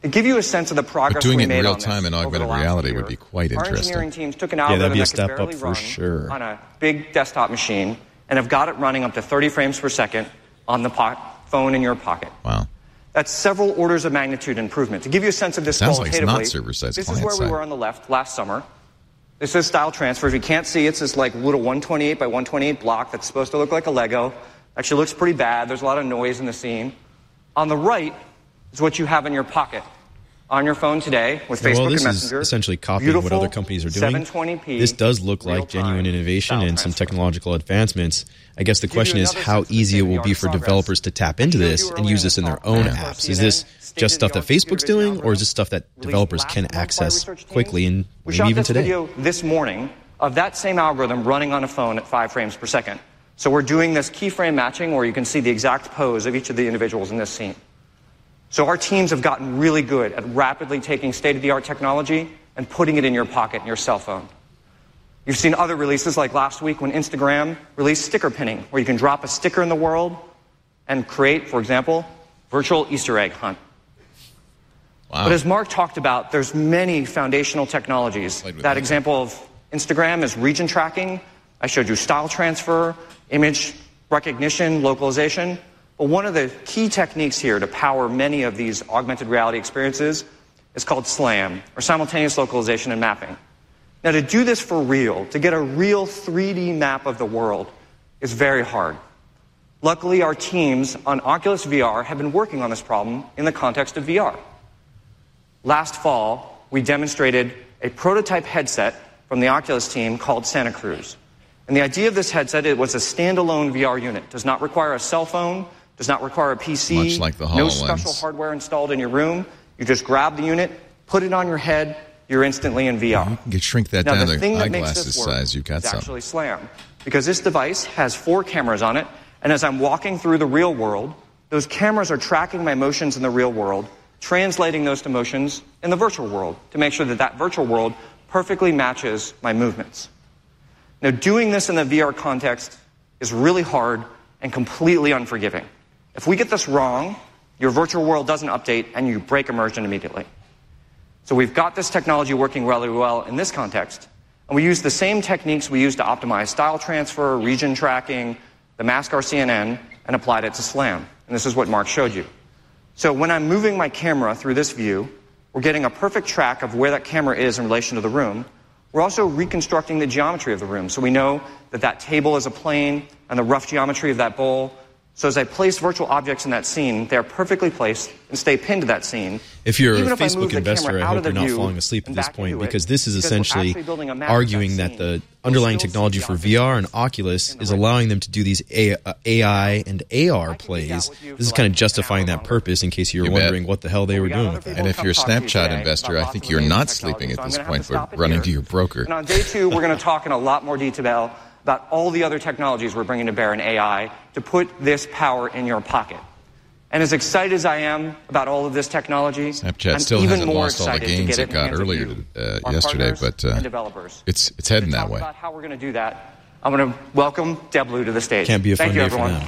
To give you a sense of the progress But doing we it in made real on this time in over augmented the last reality year, would be quite our interesting. engineering teams took an Yeah, that'd algorithm be a that could step up barely for run sure. on a big desktop machine and have got it running up to thirty frames per second on the po- phone in your pocket. Wow. That's several orders of magnitude improvement. To give you a sense of this Sounds like it's qualitatively, not server-side, it's this is where client-side. we were on the left last summer. This is style transfer. If you can't see, it's this like little one twenty-eight by one twenty-eight block that's supposed to look like a Lego. Actually looks pretty bad. There's a lot of noise in the scene. On the right is what you have in your pocket on your phone today with Yeah, Facebook well, this and is Messenger. essentially copying what Beautiful other companies are doing. seven twenty p This does look like real-time genuine innovation style and some transfer. technological advancements. I guess the Give you question is another how sense of the easy it will state-of-the-art be for progress. developers to tap into I showed this you and earlier use in this the in their talk, own N F R apps. C Is N N, this just stuff that state-of-the-art Facebook's computer doing, or is this stuff that released developers last can month by access research teams. quickly and We maybe shot even this today? video this morning of that same algorithm running on a phone at five frames per second. So we're doing this keyframe matching where you can see the exact pose of each of the individuals in this scene. So our teams have gotten really good at rapidly taking state-of-the-art technology and putting it in your pocket in your cell phone. You've seen other releases like last week when Instagram released sticker pinning, where you can drop a sticker in the world and create, for example, virtual Easter egg hunt. Wow. But as Mark talked about, there's many foundational technologies. Played with That that. example of Instagram is region tracking. I showed you style transfer, image recognition, localization. But one of the key techniques here to power many of these augmented reality experiences is called SLAM, or simultaneous localization and mapping. Now, to do this for real, to get a real three D map of the world, is very hard. Luckily, our teams on Oculus V R have been working on this problem in the context of V R. Last fall, we demonstrated a prototype headset from the Oculus team called Santa Cruz. And the idea of this headset, it was a standalone V R unit. Does not require a cell phone, does not require a P C, Much like the no HoloLens. special hardware installed in your room. You just grab the unit, put it on your head, you're instantly in V R. You can shrink that Now, down the to thing that makes eyeglasses this work size. You've got is some. actually SLAM, because this device has four cameras on it, and as I'm walking through the real world, those cameras are tracking my motions in the real world, translating those to motions in the virtual world to make sure that that virtual world perfectly matches my movements. Now, doing this in the V R context is really hard and completely unforgiving. If we get this wrong, your virtual world doesn't update and you break immersion immediately. So we've got this technology working really well in this context, and we use the same techniques we use to optimize style transfer, region tracking, the mask R C N N, and applied it to SLAM. And this is what Mark showed you. So when I'm moving my camera through this view, we're getting a perfect track of where that camera is in relation to the room. We're also reconstructing the geometry of the room. So we know that that table is a plane and the rough geometry of that bowl. So as I place virtual objects in that scene, they're perfectly placed and stay pinned to that scene. If you're Even a if I move Facebook the investor, camera I out hope of the you're not view falling asleep at and this back point, into it, because this is because we're essentially actually building a map of that arguing that scene. the We'll underlying still see technology the for objects V R and Oculus in the is right allowing them to do these A- uh, A I and A R I could be plays. out with you This is for kind like of justifying an hour that longer. purpose in case you were You bet. wondering what the hell they But were we got doing other with that. people And if come you're a talk to you Snapchat today investor, about I think lots of you're amazing not technology, sleeping at so I'm this gonna have point, to stop but it running here. to your broker. And on day two, we're going to talk in a lot more detail about all the other technologies we're bringing to bear in A I to put this power in your pocket. And as excited as I am about all of this technology, Snapchat I'm still even hasn't more lost all the excited to gains get it in the got hands of earlier you, uh, our yesterday, partners but, uh, and developers. It's it's heading To that talk way. about how we're going to do that, I'm going to welcome Deb Liu to the stage. Can't be a fun Thank you, day for everyone. them.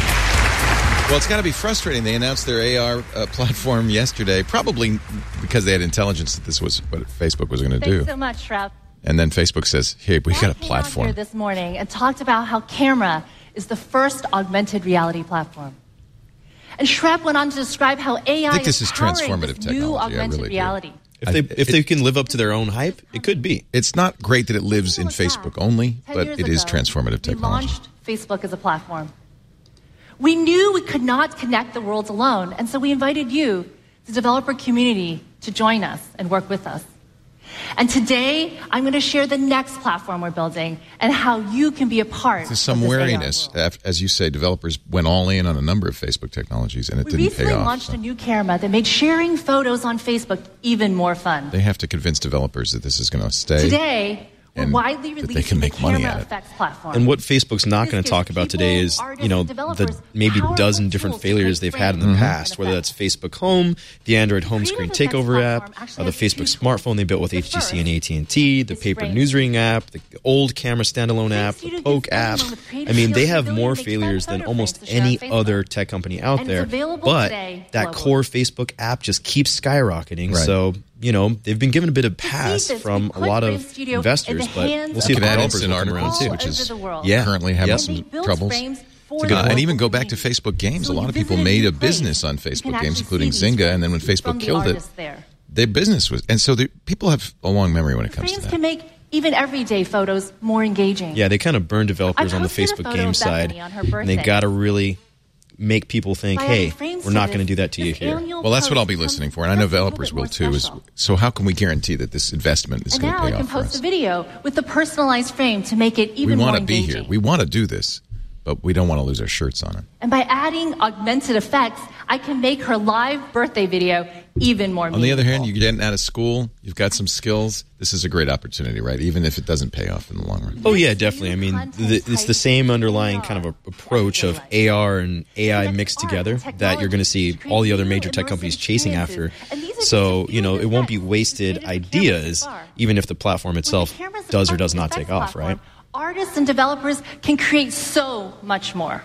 Well, it's got to be frustrating. They announced their A R uh, platform yesterday, probably because they had intelligence that this was what Facebook was going to do. Thanks so much, Trev. And then Facebook says, "Hey, we got a I came out platform." here this morning and talked about how Camera is the first augmented reality platform. And Shreb went on to describe how A I I think this is is powering transformative this new technology. I augmented really do. reality. If they I- if it- they can live up to their own hype, it could be. It's not great that it lives in What's that? Facebook only, Ten but years it is ago, transformative We technology. launched Facebook as a platform. We knew we could not connect the worlds alone, and so we invited you, the developer community, to join us and work with us. And today, I'm going to share the next platform we're building and how you can be a part There's some of this A R wariness. world. Af- As you say, developers went all in on a number of Facebook technologies, and it We didn't recently pay off. launched so a new camera that made sharing photos on Facebook even more fun. They have to convince developers that this is going to stay. Today, and widely that releasing they can make the money camera at it. effects platform. And what Facebook's not This going to gives talk about people, today is, artists, you know, and the developers maybe powerful dozen different tools to failures create they've had in the frames past, and whether effects. that's Facebook Home, the Android home screen Creative Effects takeover app, platform actually or the has two Facebook tools. smartphone they built with The H T C and first A T and T, the is Paper Frames. Newsring app, the old camera standalone app, the Studio Poke gives app. anyone with creative I mean, they skills have the more ability to make failures fun than photo almost frames to share on any Facebook. other tech company out And it's there. available But today that globally. core Facebook app just keeps skyrocketing. Right. So, you know, they've been given a bit of To see pass this, from we a put lot Frame of Studio in investors, the but hands we'll see You if the can add developers instant will come around articles, too. which all is over the world. Yeah. currently having Yep. some And they built troubles. frames for a good the Uh, point. and even local go back to community. Facebook games. So a lot you of people visit made a new place, business on you can Facebook actually games, including see these Zynga, and then when frames Facebook from the killed it, artists there. their business was. And so the, people have a long memory when it comes to Frames that. can make even everyday photos more engaging. Yeah, they kind of burn developers I on the posted a Facebook photo game of side. Bethany on her And they birthday. got to really make people think, By hey, adding frames we're not to going to this, do that to you this here. annual Well, that's what post I'll be becomes listening for, and I know just a little developers bit will more too. Is, special. so how can we guarantee that this investment is And going to now pay I can off for post us? a video with the personalized frame to make it We even more want to be engaging. here. We want to do this, but we don't want to lose our shirts on it. And by adding augmented effects, I can make her live birthday video even more On the other hand, meaningful. you're getting out of school, you've got some skills. This is a great opportunity, right? Even if it doesn't pay off in the long run. Oh, yeah, definitely. I mean, the, it's the same underlying kind of a, approach of A R and A I mixed together that you're going to see all the other major tech companies chasing after. So, you know, it won't be wasted ideas, even if the platform With itself the cameras and does or does effects not take off, platform, right? Artists and developers can create so much more.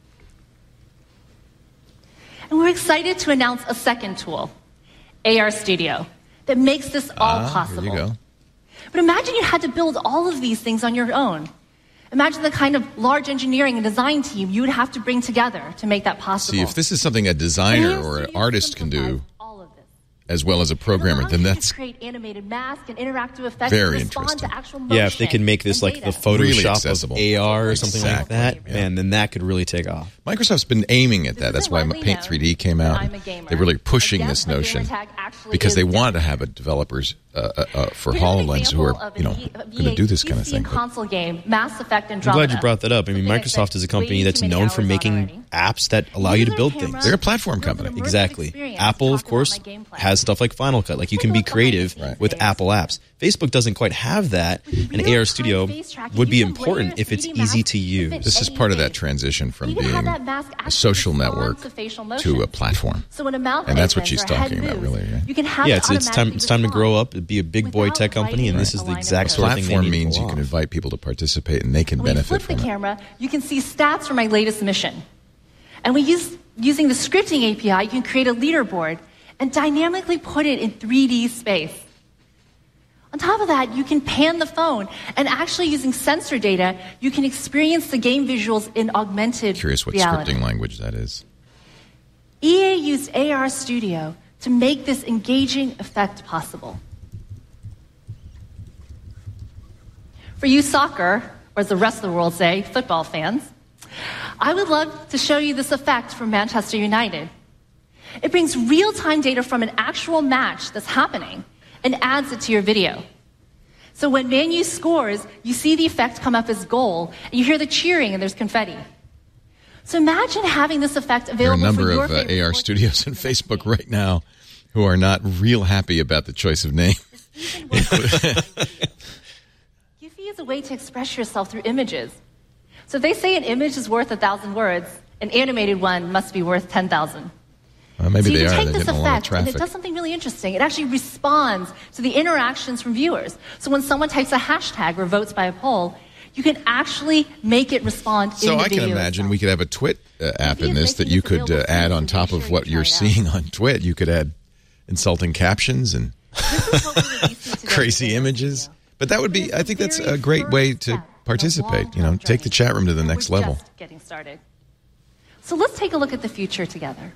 And we're excited to announce a second tool, A R Studio, that makes this all Ah, possible. here you go. But imagine you had to build all of these things on your own. Imagine the kind of large engineering and design team you would have to bring together to make that possible. See, if this is something a designer A R or an Studio artist can do, simplifies all of this. as well as a programmer, It then allows you that's to create animated masks and interactive effects Very and respond interesting. to actual Yeah, if they motion can make this and like the data. Really Photoshop accessible. of A R or something like Exactly. that, Yeah. man, then that could really take off. Microsoft's been aiming at This that. That's isn't why widely Paint known, three D came out. but I'm a gamer. They're really pushing And this yes, my notion gamer tag actually because is they down. wanted to have a developers uh, uh, uh, for Here's an HoloLens who example are, of a you know, V- going to do this kind of P C and thing. But console game, Mass Effect I'm Andromeda. glad you brought that up. I mean, Something I Microsoft spent is a company way that's too many known for hours on making already. apps that allow you to build User things. camera They're a platform builds an company. immersive Exactly. experience Apple, to of talk about course, my gameplay. has stuff like Final Cut. Like you Take can a be look behind the creative scenes. with Apple apps. Facebook doesn't quite have that, and A R Studio face tracking, would be you can important layer if it's three D easy masks to to use. fit This is any part of that face. transition from You can being have that mask a actually social respond network to facial to motion. a platform. So when a mouth And that's what opens she's or head talking about, moves, really, right? You can have Yeah, it it's it's time automatically it's time to grow respond. up, be a big boy Without tech company, and writing this is a the line of exact code. sort of thing they Platform need to means pull you can off. invite people to participate and they can When you benefit flip from the it. camera, you can see stats from my latest mission. And we use using the scripting A P I, you can create a leaderboard and dynamically put it in three D space. On top of that, you can pan the phone, and actually using sensor data, you can experience the game visuals in augmented Curious what reality. scripting language that is. E A used A R Studio to make this engaging effect possible. For you soccer, or as the rest of the world say, football fans, I would love to show you this effect from Manchester United. It brings real-time data from an actual match that's happening and adds it to your video. So when Man U scores, you see the effect come up as goal, and you hear the cheering and there's confetti. So imagine having this effect There are a available number for your of uh, favorite A R sports studios on Facebook right now who are not real happy about the choice of name. Giphy is a way to express yourself through images. So if they say an image is worth a thousand words, an animated one must be worth ten thousand. Well, maybe so you they can are. take They're this getting a lot of effect, and traffic. it does something really interesting. It actually responds to the interactions from viewers. So when someone types a hashtag or votes by a poll, you can actually make it respond So in the I can video imagine itself. we could have a Twit uh, app Giphy in is this that making you this could uh, available to add you, on so top make of sure what you you're try it out. seeing on Twit. You could add insulting captions and This is what we're releasing today crazy with A R images. Studio. But that would It is be, the I think that's very a great way first to step in a participate. You know, long-term take the journey. chat room to the And next we're level. just getting started. So let's take a look at the future together.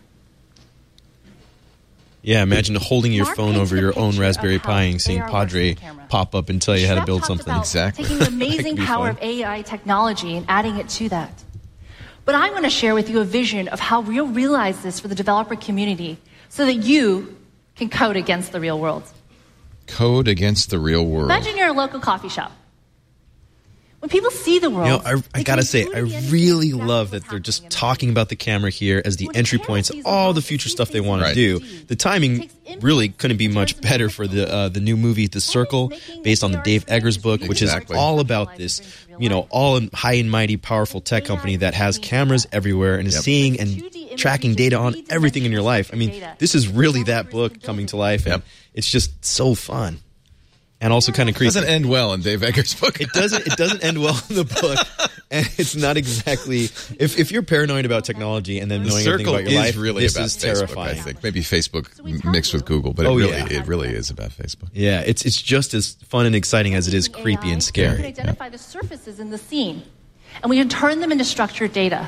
Yeah, imagine holding your Mark phone paints over the your own picture Raspberry of how Pi and seeing A R works Padre in the camera. pop up and tell you how to Shrek build talked something. about Exactly. taking the That amazing could be power fun. of A I technology and adding it to that. But I want to share with you a vision of how we'll realize this for the developer community so that you can code against the real world. Code against the real world. Imagine you're a local coffee shop. When people see the world, You know, I, I they gotta can say, I intuitively understand really exactly love what's that they're just happening in the talking world. about the camera here as the When entry the points camera of sees the all world, the it future sees stuff they things want Right. to do. in The timing It takes really input couldn't be and much turns better into for the uh, the new movie The Circle, making based on the V R Dave Eggers experiences book, which Exactly. is all about this, you know, all high and mighty, powerful tech company that has cameras everywhere and is Yep. seeing and tracking data on everything in your life. I mean, this is really that book coming to life, and Yep. it's just so fun. And also kind of creepy. Doesn't end well in Dave Eggers' book. It doesn't. It doesn't end well in the book, and it's not exactly. If if you're paranoid about technology and then The knowing everything Circle about your is life, really this about is Facebook, terrifying. I think. Maybe Facebook mixed with Google, but Oh, it really yeah. it really is about Facebook. Yeah, it's it's just as fun and exciting as it is Using creepy A I, and We scary. can identify the surfaces in the scene, and we can turn them into structured data.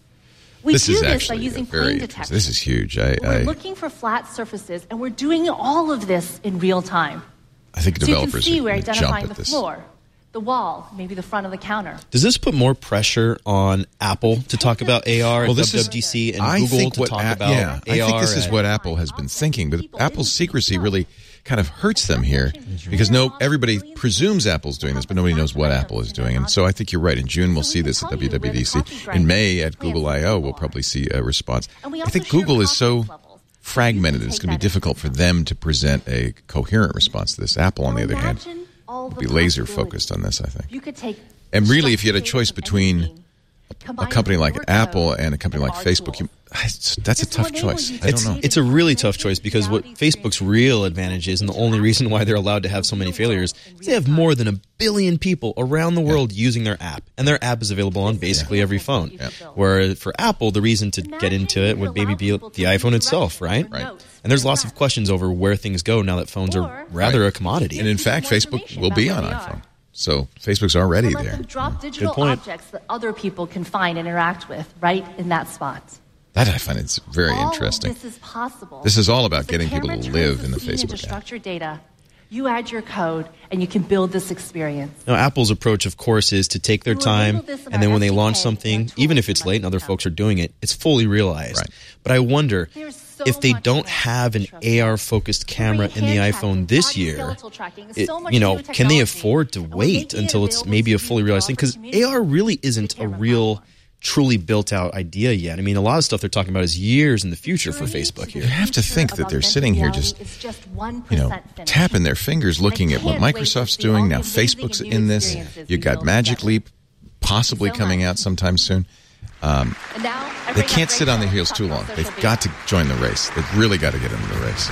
We This do is this by actually using a very plane interesting. detection. This is huge. I We're I, looking for flat surfaces, and we're doing all of this in real time. I think So you can developers see are we're going to jump identifying at the this. floor, the wall, maybe the front of the counter. Does this put more pressure on Apple to talk about A R Well, and this W is- W D C and I Google think to what talk A- about yeah, A R? I think this is and- what Apple has been thinking, but Apple's secrecy really kind of hurts them here because no, everybody presumes Apple's doing this, but nobody knows what Apple is doing. And so I think you're right. In June, we'll see this at W W D C. In May, at Google I O, we'll probably see a response. I think Google is so fragmented, it's going to be difficult for them to present a coherent response to this. Apple, on the other hand, will be laser focused on this, I think. You could take And really, if you had a structured choice data from between anything, a combine it company with like your Apple code and a company like our Facebook, you, tools. that's a This will tough enable choice. you I It's, don't know. it's a really tough choice because what Facebook's real advantage is, and the only reason why they're allowed to have so many failures, is they have more than a billion people around the world using their app, and their app is available on basically every phone. Where for Apple, the reason to get into it would maybe be the iPhone itself, right? Right. And there's lots of questions over where things go now that phones are rather a commodity. And in fact, Facebook will be on iPhone. So Facebook's already Or let there. them drop digital point. objects that other people can find and interact with right in that spot. That I find it's very All interesting. Of this is possible. This is all about As the getting people camera to turns live in the scene into Facebook app. structured data. You add your code, and you can build this experience. Now, Apple's approach, of course, is to take their We will time, enable this in and then our when they S D K launch and something, our even tools if it's in late and other Microsoft. folks are doing it, it's fully realized. Right. But I wonder There's so if they much don't more have an trust. A R-focused camera in the Hand iPhone tracking, this body year, skeletal tracking is it- so much you know, new can they technology, afford to and we're wait making it until it's available maybe to a fully the realized thing? Because developer A R community. really isn't a camera real, platform. truly built-out idea yet. I mean, a lot of stuff they're talking about is years in the future for Facebook here. You have to think that they're sitting here just, you know, tapping their fingers, looking at what Microsoft's doing. Now Facebook's in this. You got Magic Leap possibly so coming much. out sometime soon. Um, And now, I they bring up can't sit on their Rachel heels to too talk long. about They've social got media. to join the race. They've really got to get into the race.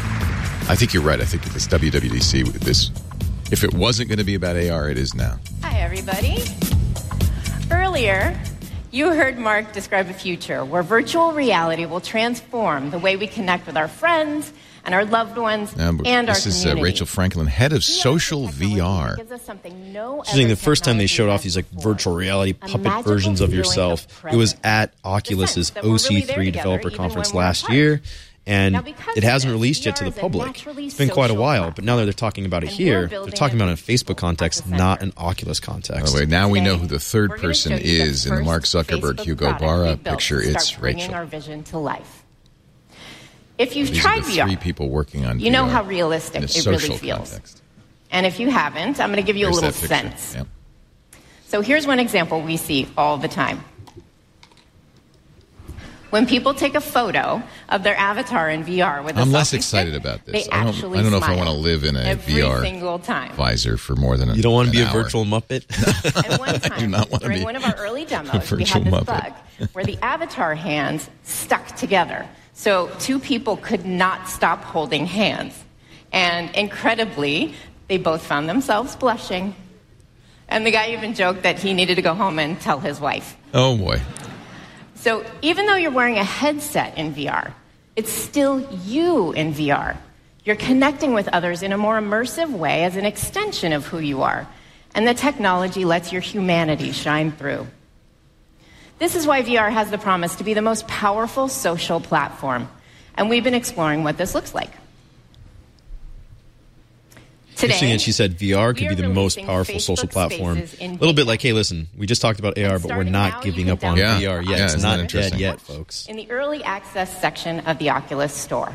I think you're right. I think this W W D C, this, if it wasn't going to be about A R, it is now. Hi, everybody. Earlier, you heard Mark describe a future where virtual reality will transform the way we connect with our friends and our loved ones Now, but and our this is community. uh, Rachel Franklin, head of social V R. Gives us something no Interesting, other the first time they technology showed off has these like before. virtual reality A puppet magical versions of feeling yourself. of It was presence. at The Oculus's sense that we're O really C there three together, developer even conference when we're last apart. year, and Now, because it of hasn't this, released yet V to R the is a public. naturally It's been quite a social while, but now that they're talking about it And here, we're they're building talking a about it in a new Facebook context, at the not center. an Oculus By context. the way, now we know Today, who the third we're gonna person show you the is in the first Mark Zuckerberg Facebook Hugo product Barra we built picture. to It's start bringing Rachel. our vision to life. If you've These tried are the V R, three people working on you know V R how realistic in a it social really feels. context. And if you haven't, I'm going to give you There's a little that picture. sense. Yeah. So here's one example we see all the time. When people take a photo of their avatar in V R with a I'm less selfie excited stick, about this. they I don't, actually I don't know if I smile want to live in a every V R single time. visor for more than a You don't want to be an a hour. virtual Muppet? At one time, do not want to during be one of our early a demos, we virtual had this Muppet. bug where the avatar hands stuck together. So two people could not stop holding hands. And incredibly, they both found themselves blushing. And the guy even joked that he needed to go home and tell his wife. Oh boy. So even though you're wearing a headset in V R, it's still you in V R. You're connecting with others in a more immersive way as an extension of who you are. And the technology lets your humanity shine through. This is why V R has the promise to be the most powerful social platform. And we've been exploring what this looks like. Interesting Today, that she said V R could we be are the most releasing powerful social Facebook platform. Spaces in A little bit beta. like, hey, listen, we just talked about A R, And but we're starting not now, you giving can up on download V R yet. Yeah, it's isn't not that dead interesting? yet, folks. in the early access section of the Oculus store.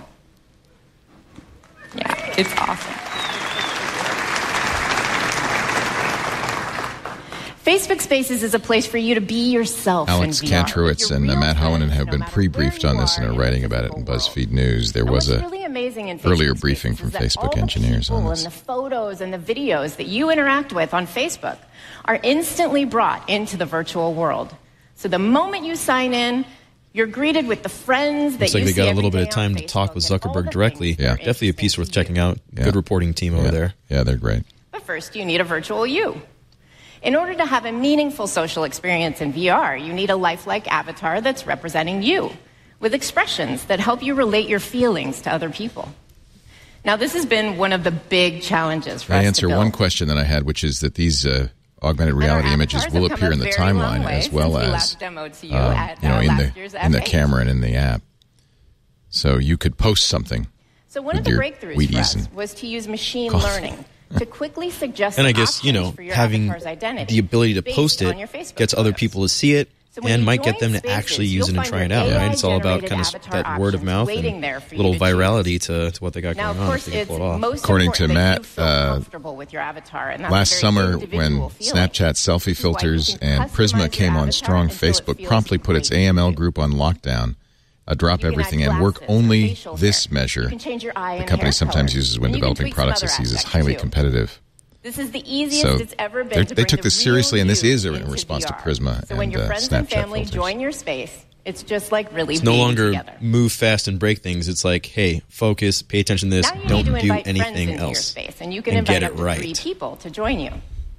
Yeah, it's awesome. Facebook Spaces is a place for you to be yourself Alex in V R. Kantrowitz and uh, Matt Howanen have been pre-briefed on this and are writing about it in BuzzFeed News. There was a really amazing in earlier briefing from Facebook engineers on this. And the photos and the videos that you interact with on Facebook are instantly brought into the virtual world. So the moment you sign in, you're greeted with the friends that Looks like you they see got a every little bit day of time on to talk with Facebook and all Zuckerberg the directly. things that Yeah. are Definitely a piece worth interesting checking out. Yeah. Good reporting team over Yeah. there. Yeah, they're great. But first, you need a virtual you. In order to have a meaningful social experience in V R, you need a lifelike avatar that's representing you, with expressions that help you relate your feelings to other people. Now, this has been one of the big challenges for I us answer to build. one question that I had, which is that these uh, augmented reality And our images avatars will have appear come in a the very long timeline way as well since we as last demoed to you uh, at, you know uh, in last the year's in the F A. camera and in the app. So you could post something. So one of with the your breakthroughs Wheaties for us and was to use machine coffee. learning to quickly suggest And I some guess, you options know, for your having avatar's identity the ability to based post on it your Facebook gets other photos. people to see it So when and you might get join them to Spaces, actually use it you'll and try find it out, your right? It's all about A I-generated kind of avatar that word of options mouth waiting and there for you little to choose. virality to, to what they got Now, going of on course, if they can it's pull it off. most According to important that Matt, you feel uh, comfortable with your avatar, and that's Last a very summer, when individual feeling. Snapchat selfie This is why you filters can and Prisma customize came your on avatar strong, until it Facebook feels promptly put its great A M L to you. group on lockdown, uh, drop You can everything, add and work glasses or only facial this hair. measure. You can change your eye The and company hair sometimes color. uses when And you can developing tweak some products it other sees as aspects, highly too. competitive. This is the easiest So it's ever they're- been to they bring took the this seriously, real and this you is in into response to V R. Prisma So when and, your uh, friends and Snapchat family filters. join your space, it's just like really It's no being longer together. move fast and break things. It's like, hey, focus, pay attention to this, Now you don't need to do invite friends anything into your else. space, and you can and invite get up it to right. three people to join you.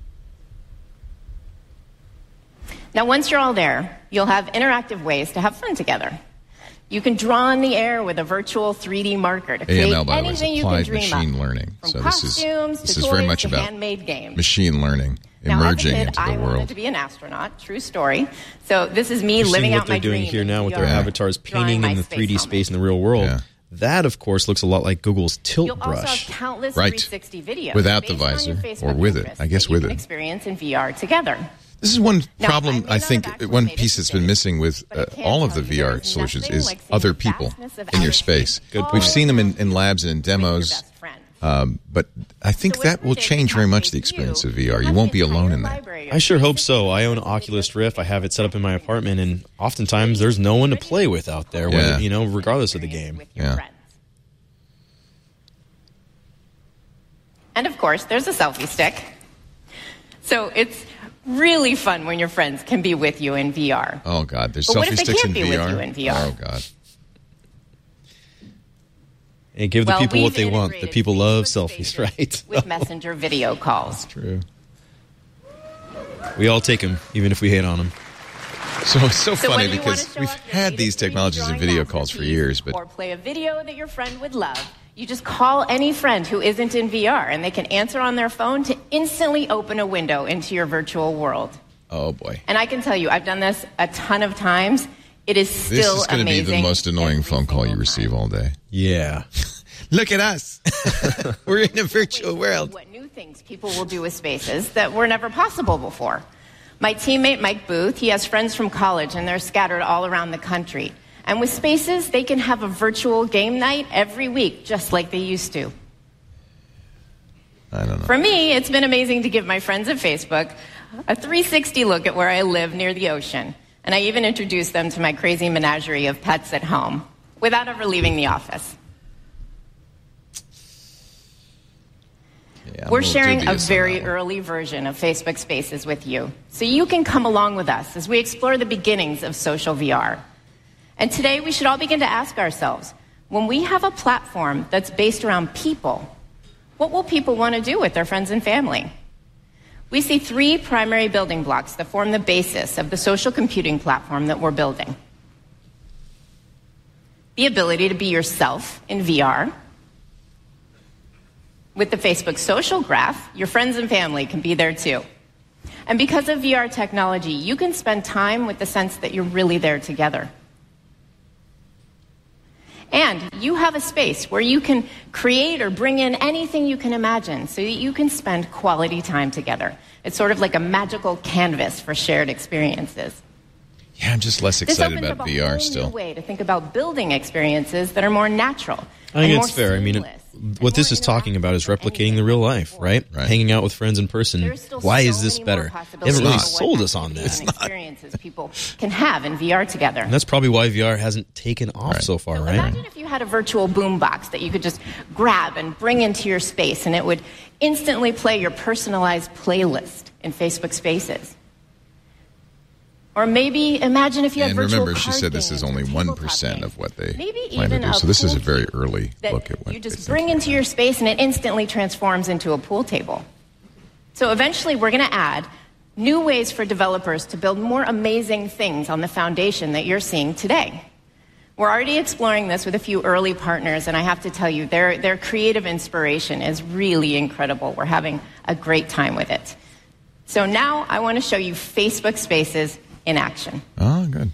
Now, once you're all there, you'll have interactive ways to have fun together. You can draw in the air with a virtual three D marker to A create M L, by the way, is anything you can applied dream machine up. learning. From So this is costumes this to is very toys much to about handmade games. machine learning Now, emerging as a kid, into I the wanted world. to be an astronaut. True story. So this is me You're living seeing out what they're my doing dream here in now with their V R, avatars drawing painting my in the space three D helmet. space in the real world. Yeah. That, of course, looks a lot like Google's Tilt You'll also Brush. have countless Right. three sixty videos Without the based on your visor, Facebook or with it. interests I guess that you with can it. experience in V R together. This is one Now, I problem, may I not think, have actually one made it piece to that's been finish, missing with but I uh, can all of tell the you V R there's solutions nothing is like seeing other the people vastness of in your outer space. space. Good We've point. seen them in, in labs and in With your demos, best friend. um, but I think So that will whatever change very much the days you experience do, of V R. you'll You have won't be an alone entire in that. library of I sure hope three so. sixty I own videos Oculus to Rift. I have it set up in my apartment, and oftentimes there's no one to play with out there, Yeah. whether, you know, regardless of the game. with your Yeah. friends. And of course, there's a selfie stick. So it's really fun when your friends can be with you in V R. Oh, God. There's But what selfie if they sticks can't in be with V R? you in V R? Oh, God. And give the Well, people what we've they want. The integrated people love Facebook selfies, Spaces right? with Messenger video calls. True. We all take them, even if we hate on them. So it's so, So funny when you want because to show we've off your had these latest three D technologies in drawing video calls for masterpiece years, but or play a video that your friend would love, you just call any friend who isn't in V R, and they can answer on their phone to instantly open a window into your virtual world. oh, boy. And I can tell you, I've done this a ton of times. It is still This is going to be the amazing most annoying every phone call you single receive time. all day. Yeah. Look at us. We're in a virtual world. What new things people will do with Spaces that were never possible before. My teammate Mike Booth, he has friends from college, and they're scattered all around the country. And with Spaces, they can have a virtual game night every week, just like they used to. I don't know. For me, it's been amazing to give my friends at Facebook a three sixty look at where I live near the ocean. And I even introduced them to my crazy menagerie of pets at home without ever leaving the office. Yeah, I'm We're little sharing a dubious on very that one. early version of Facebook Spaces with you, so you can come along with us as we explore the beginnings of social V R. And today we should all begin to ask ourselves, when we have a platform that's based around people, what will people want to do with their friends and family? We see three primary building blocks that form the basis of the social computing platform that we're building. The ability to be yourself in V R. With the Facebook social graph, your friends and family can be there too. And because of V R technology, you can spend time with the sense that you're really there together. And you have a space where you can create or bring in anything you can imagine so that you can spend quality time together. It's sort of like a magical canvas for shared experiences. Yeah, I'm just less This excited opens about up a V R whole still. new way to think about building experiences that are more natural. I think and it's more fair. I mean, seamless it, and what this more is talking about is interactive than replicating anything the real we've life, seen right? Right. Hanging out with friends in person. There's still Why so is this many more better? They possibilities haven't really for what sold us on activities this. and experiences people can have in V R together. And that's probably why V R hasn't taken off Right. so far, right? Imagine if you had a virtual boombox that you could just grab and bring into your space, and it would instantly play your personalized playlist in Facebook Spaces. Or maybe imagine if you had And virtual remember, she card said this games is only or one tabletop percent games. of what they Maybe plan to even do. a So this is pool a very table early that look at what you just they bring think. into your space, and it instantly transforms into a pool table. So eventually, we're going to add new ways for developers to build more amazing things on the foundation that you're seeing today. We're already exploring this with a few early partners, and I have to tell you, their, their creative inspiration is really incredible. We're having a great time with it. So now I want to show you Facebook Spaces in action. Oh, good.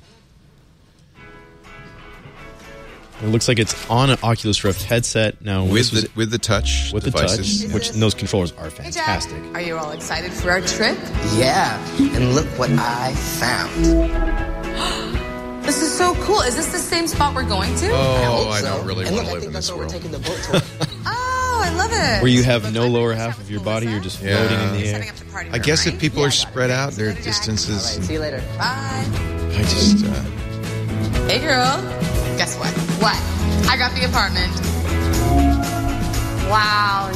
It looks like it's on an Oculus Rift headset now With this the, with the touch was- with devices. the touch, yeah. which those controllers are Hey, Dad. fantastic. Are you all excited for our trip? Yeah, and look what I found. This is so cool. Is this the same spot we're going to? Oh, hope I so. don't really And want look, to I live think in that's this where world. we're taking the boat tour. Oh, I love it. Where you have no lower half of your body, you're just Yeah. floating in the You're air. setting up the party I room, guess right? if people Yeah, are I got it. spread out, their All right, distances. see you later. Bye. I just. Uh, Hey, girl. Guess what? What? I got the apartment. Wow,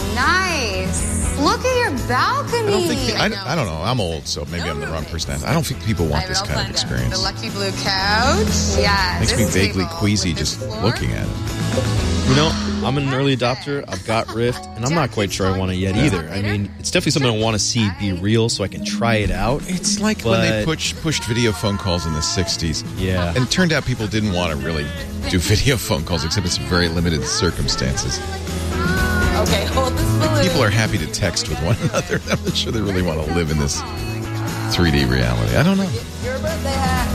nice. Look at your balcony. I don't think. I, I don't know. I'm old, so maybe I'm the wrong person. to ask. I don't think people I want have it this all kind of planned out. experience. The lucky blue couch. Yeah. Makes me this vaguely table queasy with this just floor. looking at it. You know, I'm an early adopter. I've got Rift, and I'm not quite sure I want it yet either. I mean, it's definitely something I want to see be real so I can try it out. It's like when they But- push, pushed video phone calls in the sixties. Yeah. And it turned out people didn't want to really do video phone calls except in some very limited circumstances. Okay, hold this balloon. People are happy to text with one another. I'm not sure they really want to live in this three D reality. I don't know. Your birthday hat.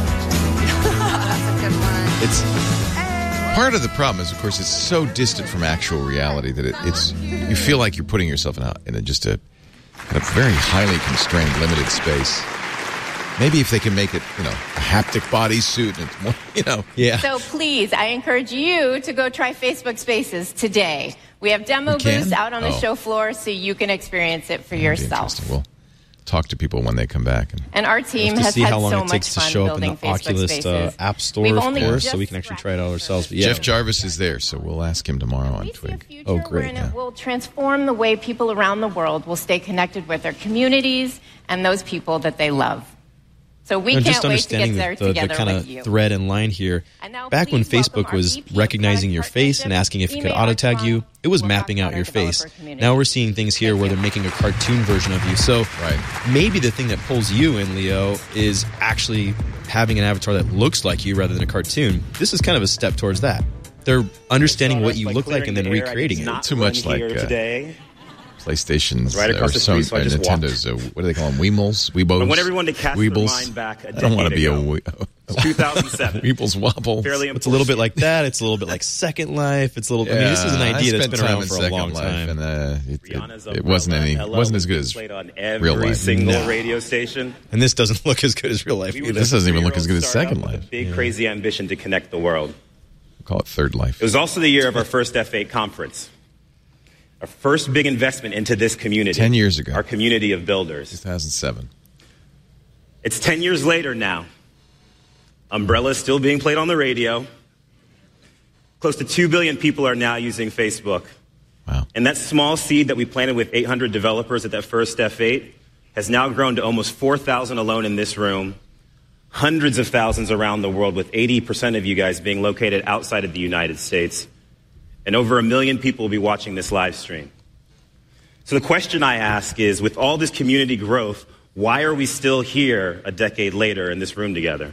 That's a good one. It's part of the problem is, of course, it's so distant from actual reality that it, it's you feel like you're putting yourself in a, in a just a, in a very highly constrained, limited space. Maybe if they can make it, you know, a haptic bodysuit, and it's more, you know, Yeah. So please, I encourage you to go try Facebook Spaces today. We have demo You can? booths out on the Oh. show floor so you can experience it for That'd be yourself. interesting. We'll talk to people when they come back. And And our We'll team have to has see had how long so it much takes to fun show up in building the Facebook Oculus uh, Spaces. App Store, We've of only course, just so we can actually try it out scratched ourselves. But yeah. Jeff Jarvis is there, so we'll ask him tomorrow on We see a Twig. future Oh, great, wherein yeah. it will transform the way people around the world will stay connected with their communities and those people that they love. So we And can't just wait to get understanding there the, the, the together kind with of you. thread and line here. And now Back when please welcome Facebook our was V P of recognizing your Product face and Partnership, asking if it could Ime auto tag you, Armstrong, it was will mapping talk out about your our developer face. community. Now we're seeing things here Thank where you. they're making a cartoon version of you. So Right. maybe the thing that pulls you in, Leo, is actually having an avatar that looks like you rather than a cartoon. This is kind of a step towards that. They're understanding what you look like and then recreating it. Too much like uh, today. PlayStation's right uh, across or the some, street, so I uh, just walked. Nintendo's. Uh, what do they call them? Weemals? Weebos? I want everyone to cast their Weebles? mind back a I don't want to decade be a ago. we- two thousand seven. Weebles Wobbles. Fairly It's a little bit like that. It's a little bit like Second Life. It's a little. I mean, this is an Yeah, idea I that's spent been time around in for a Second long Life, time. and uh, it, Rihanna's it, it wasn't Umbrella, any. Ella wasn't as was good as played on real every life. single No. radio station. And this doesn't look as good as real life We were either. This just doesn't even look as good as three-year-olds Second starting out Life. with a big, crazy ambition to connect the world. Call it Third Life. It was also the year of our first F eight conference. Our first big investment into this community. Ten years ago. Our community of builders. two thousand seven. It's ten years later now. Umbrella is still being played on the radio. Close to two billion people are now using Facebook. Wow. And that small seed that we planted with eight hundred developers at that first F eight has now grown to almost four thousand alone in this room, hundreds of thousands around the world, with eighty percent of you guys being located outside of the United States. And over a million people will be watching this live stream. So the question I ask is, with all this community growth, why are we still here a decade later in this room together?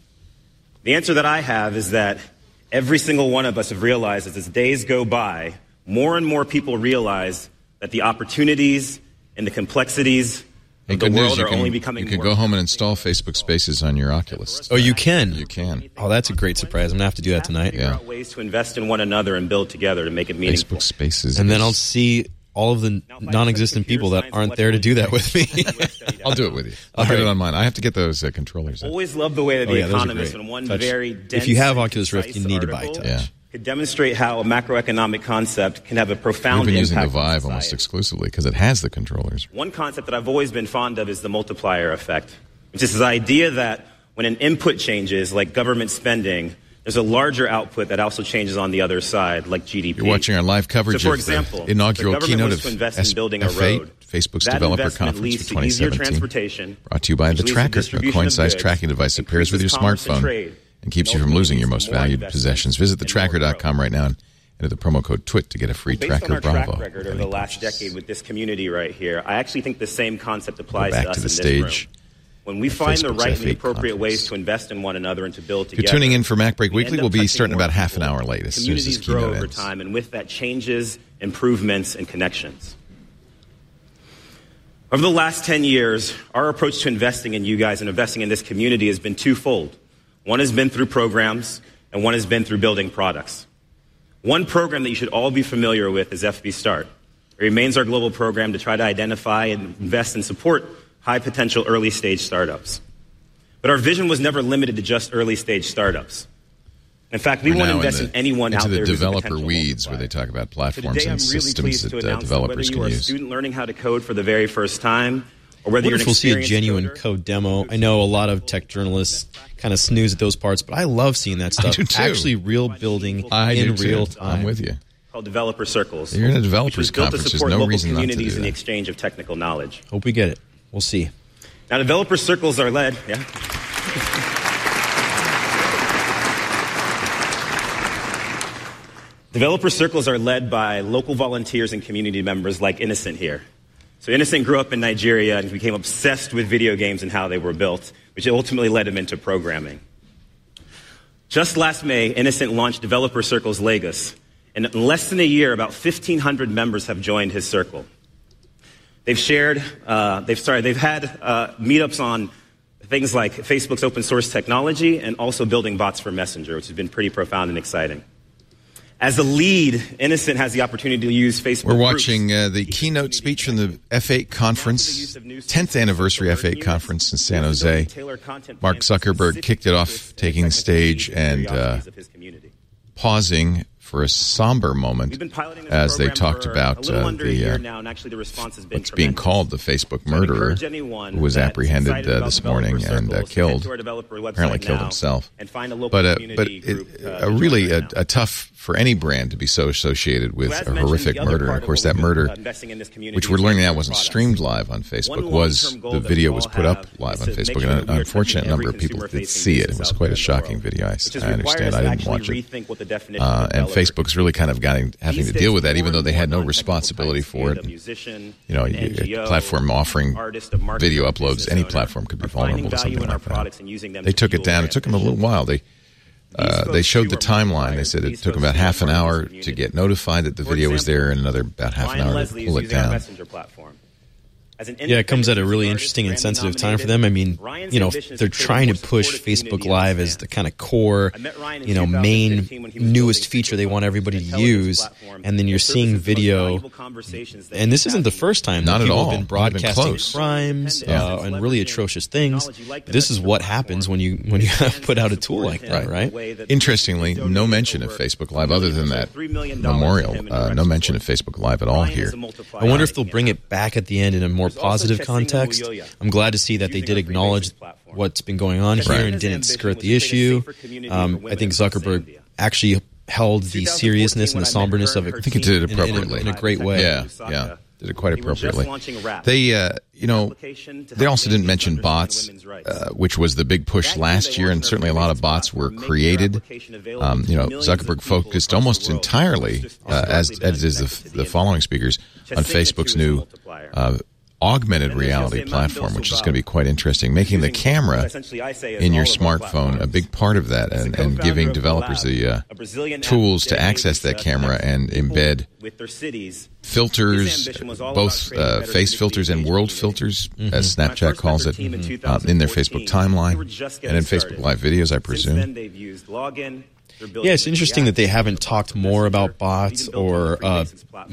The answer that I have is that every single one of us have realized as days go by, more and more people realize that the opportunities and the complexities Hey, of the good news, world you are can, only becoming you can more. go home and install Facebook Spaces on your Oculus. Oh, you can. You can. Oh, that's a great surprise. I'm gonna have to do that tonight. Figure Yeah. out ways to invest in one another and build together to make it meaningful. Facebook Spaces. And then is- I'll see all of the non-existent people that aren't there to do that with me. I'll do it with you. I'll All get right. it on mine. I have to get those uh, controllers. in. Always love the way that Oh, The yeah, those are Economist, great. in one Touch. very dense If you have and Oculus Rift, you concise need to buy article, Touch. Yeah. could demonstrate how a macroeconomic concept can have a profound We've been using the impact on Vive society. almost exclusively because it has the controllers. One concept that I've always been fond of is the multiplier effect, which is this idea that when an input changes, like government spending, there's a larger output that also changes on the other side, like G D P. You're watching our live coverage so, for of example, the inaugural the government keynote was of to invest S- in building a F eight, road. Facebook's That developer investment conference leads for to twenty easier seventeen. transportation, Brought to you by which the leads to Tracker, a distribution of coin-sized goods, tracking device that pairs with your increases commerce and smartphone trade, and keeps you from losing your most more valued investment possessions. Visit the and more tracker dot com right now and enter the promo code TWIT to get a free Based Tracker on our Bravo. track record over Any the last purchase. decade with this community right here, I actually think the same concept applies back to us to the in stage. this room. When we at find the Facebook's right F and the eight appropriate conference. ways to invest in one another and to build If together, you're tuning in for Mac Break we Weekly, end we'll up be touching starting more about half an people. hour late as soon as this Communities grow keynote over ends. time, and with that changes, improvements, and connections. Over the last ten years, our approach to investing in you guys and investing in this community has been twofold. One has been through programs, and one has been through building products. One program that you should all be familiar with is F B Start. It remains our global program to try to identify and invest and support high-potential early-stage startups. But our vision was never limited to just early-stage startups. In fact, we We're want to now invest in, the, anyone into out the there who's a developer potential weeds multiplier. where they talk about So platforms today, I'm and really systems pleased to that uh, announce that whether developers you can are a use. student learning how to code for the very first time, or whether I you're wonder an if we'll see a experienced genuine coder, code demo. I know a lot of tech journalists kind of snooze at those parts, but I love seeing that stuff. do too. Actually, real building I in do too. real time. I'm with you. called Developer Circles. You're in a which developers was built to conference. There's support no local reason not to communities do in the that. exchange of technical knowledge. Hope we get it. We'll see. Now, Developer Circles are led. Yeah. Developer Circles are led by local volunteers and community members like Innocent here. So Innocent grew up in Nigeria and became obsessed with video games and how they were built, which ultimately led him into programming. Just last May, Innocent launched Developer Circles Lagos, and in less than a year, about fifteen hundred members have joined his circle. They've shared, uh, they've sorry, they've had uh, meetups on things like Facebook's open source technology and also building bots for Messenger, which has been pretty profound and exciting. As a lead, Innocent has the opportunity to use Facebook We're groups. watching uh, the keynote speech from the F eight conference, tenth anniversary F eight conference in San Jose. Mark Zuckerberg kicked it off, taking the stage and uh, pausing for a somber moment as they talked about uh, the uh, what's being called the Facebook murderer, who was apprehended uh, this morning and uh, killed, apparently killed himself. But uh, but it, uh, really a, a tough for any brand to be so associated with a horrific murder. And of course, that murder, which we're learning now wasn't streamed live on Facebook, was the video was put up live on Facebook, and an unfortunate number of people did see it. It was quite a shocking video. I, I understand. I didn't watch it. Uh, and Facebook's really kind of getting, having to deal with that, even though they had no responsibility for it. You know, a platform offering video uploads, any platform could be vulnerable to something like that. They took it down. It took them a little while. They Uh, they showed the timeline. They said it took about half an hour to get notified that the video was there and another about half an hour to pull it down. Yeah, it comes at a really interesting and sensitive time for them. I mean, you know, they're trying to push Facebook Live as the kind of core, you know, main newest feature they want everybody to use, and then you're seeing video, and this isn't the first time Not that at people all. have been Not even broadcasting close. crimes Yeah. uh, and really atrocious things. This is what happens when you when you put out a tool like that, right? Interestingly, no mention of Facebook Live other than that memorial. Uh, no mention of Facebook Live at all here. I wonder if they'll bring it back at the end in a more positive context. I'm glad to see that they did acknowledge what's been going on here and didn't skirt the issue. Um, I think Zuckerberg actually held the seriousness and the somberness of it. I think it did it in a- in a- appropriately. in a great way. Yeah, yeah. Did it quite appropriately. They, uh, you know, they also didn't mention bots, uh, which was the big push last year, and certainly a lot of bots were created. Um, you know, Zuckerberg focused almost entirely, uh, as as is the, the following speakers, on Facebook's new uh, augmented reality platform, which is going to be quite interesting, making the camera in your smartphone a big part of that, and, and giving developers the uh, tools to access that camera and embed filters, both uh, face filters and world filters, as Snapchat calls it, uh, in their Facebook timeline and in Facebook Live videos, I presume. Yeah, it's interesting that they haven't talked more about bots or uh,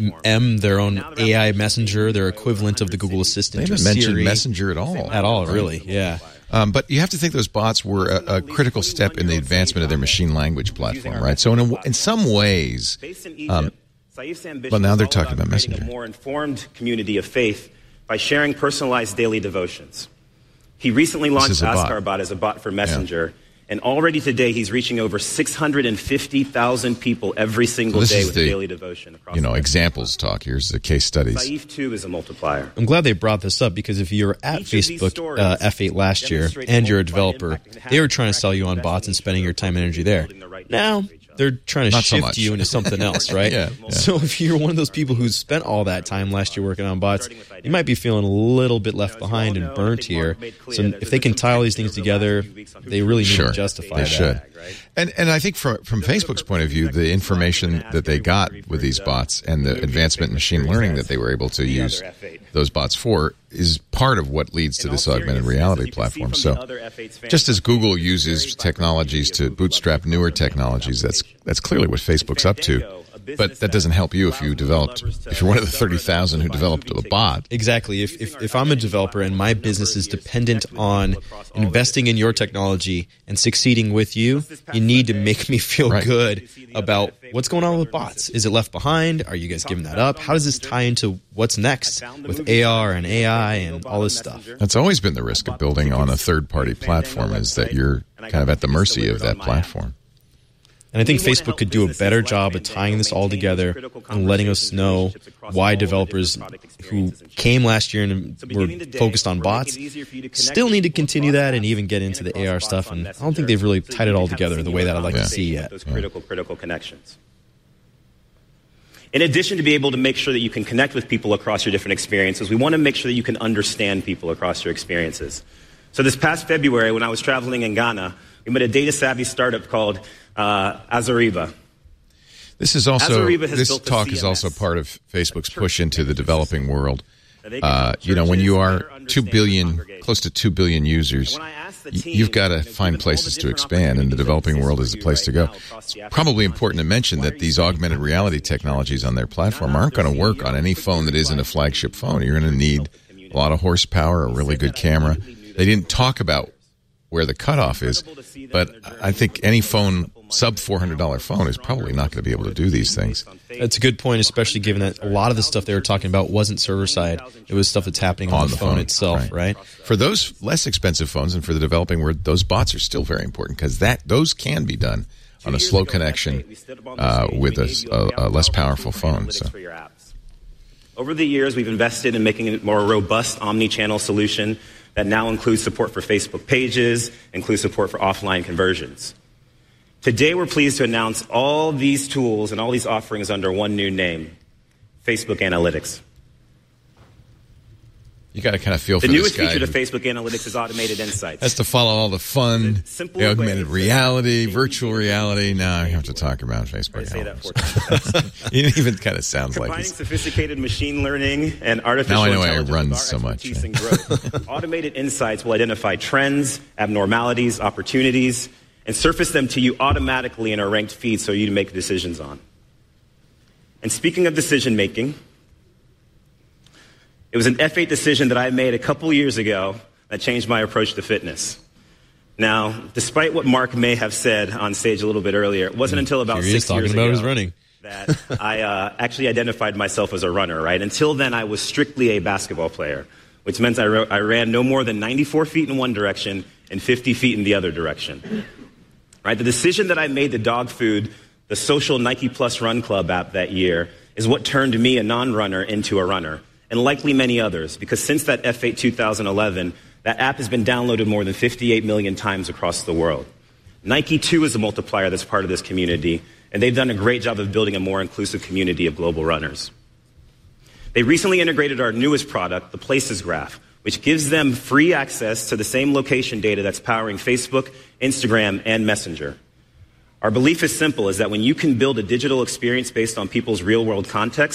M, their own A I messenger, their equivalent of the Google Assistant. They haven't or mentioned Siri. Messenger at all. At all, really, yeah. Um, but you have to think those bots were a, a critical step in the advancement of their machine language platform, right? So in, a, in some ways, um, well, now they're talking about Messenger. A more informed community of faith by sharing personalized daily devotions. He recently launched AskRBot as a bot for Messenger, yeah. and already today he's reaching over six hundred fifty thousand people every single so day with the, daily devotion. Across you know, the examples talk. Here's the case studies. Saif, too, is a multiplier. I'm glad they brought this up because if you're at Facebook uh, F eight last year and you're a developer, they were trying to sell you on bots and spending your time and energy there. Now they're trying to Not so shift much. you into something else, right? yeah, yeah. So if you're one of those people who spent all that time last year working on bots, you might be feeling a little bit left behind and burnt here. So if they can tie all these things together, they really need sure, to justify they that. Should. And and I think from from Facebook's point of view, the information that they got with these bots and the advancement in machine learning that they were able to use those bots for is part of what leads to this augmented reality platform. So just as Google uses technologies to bootstrap newer technologies, that's that's clearly what Facebook's up to. But that doesn't help you if you developed, if you're one of the thirty thousand who developed a bot. Exactly. If, if if I'm a developer and my business is dependent on investing in your technology and succeeding with you, you need to make me feel right. good about what's going on with bots. Is it left behind? Are you guys giving that up? How does this tie into what's next with A R and A I and all this stuff? That's always been the risk of building on a third-party platform, is that you're kind of at the mercy of that platform. And I think Facebook could do a better job of tying this all together and letting us know why developers who came last year and were focused on bots still need to continue that and even get into the A R stuff. And I don't think they've really tied it all together the way that I'd like yeah. to see yet. Those critical, critical connections. In addition to be able to make sure that you can connect with people across your different experiences, we want to make sure that you can understand people across your experiences. So this past February, when I was traveling in Ghana, we met a data-savvy startup called uh, Azariba. This is also Azariba has this built a talk C M S. is also part of Facebook's push into the developing world. Uh, you know, when you are two billion, close to two billion users, you've got to find places to expand, and the developing world is the place to go. It's probably important to mention that these augmented reality technologies on their platform aren't going to work on any phone that isn't a flagship phone. You're going to need a lot of horsepower, a really good camera. They didn't talk about where the cutoff is, but I think any phone, sub four hundred dollars phone, is probably not going to be able to do these things. That's a good point, especially given that a lot of the stuff they were talking about wasn't server-side. It was stuff that's happening on, on the, the phone, phone itself, right. right? For those less expensive phones and for the developing world, those bots are still very important because that those can be done on a slow connection uh, with a, a, a less powerful phone. So. Over the years, we've invested in making a more robust omni-channel solution that now includes support for Facebook pages, includes support for offline conversions. Today, we're pleased to announce all these tools and all these offerings under one new name, Facebook Analytics. You got to kind of feel the for newest this guy. feature to Facebook Analytics is automated insights. Has to follow all the fun, the augmented reality, virtual reality. Now you have to talk about Facebook Analytics. It even kind of sounds Combining like it's... sophisticated machine learning and artificial now I know intelligence why it runs with our so much. expertise and growth. Automated insights will identify trends, abnormalities, opportunities, and surface them to you automatically in our ranked feed so you to make decisions on. And speaking of decision making, it was an F eight decision that I made a couple years ago that changed my approach to fitness. Now, despite what Mark may have said on stage a little bit earlier, it wasn't until about Curious, six talking years about ago his running. that I uh, actually identified myself as a runner, right? Until then, I was strictly a basketball player, which meant I, ro- I ran no more than ninety-four feet in one direction and fifty feet in the other direction. Right? The decision that I made to dog food the social Nike Plus Run Club app that year is what turned me, a non-runner, into a runner, and likely many others, because since that F eight twenty eleven, that app has been downloaded more than fifty-eight million times across the world. Nike, too, is a multiplier that's part of this community, and they've done a great job of building a more inclusive community of global runners. They recently integrated our newest product, the Places Graph, which gives them free access to the same location data that's powering Facebook, Instagram, and Messenger. Our belief is simple, is that when you can build a digital experience based on people's real-world context,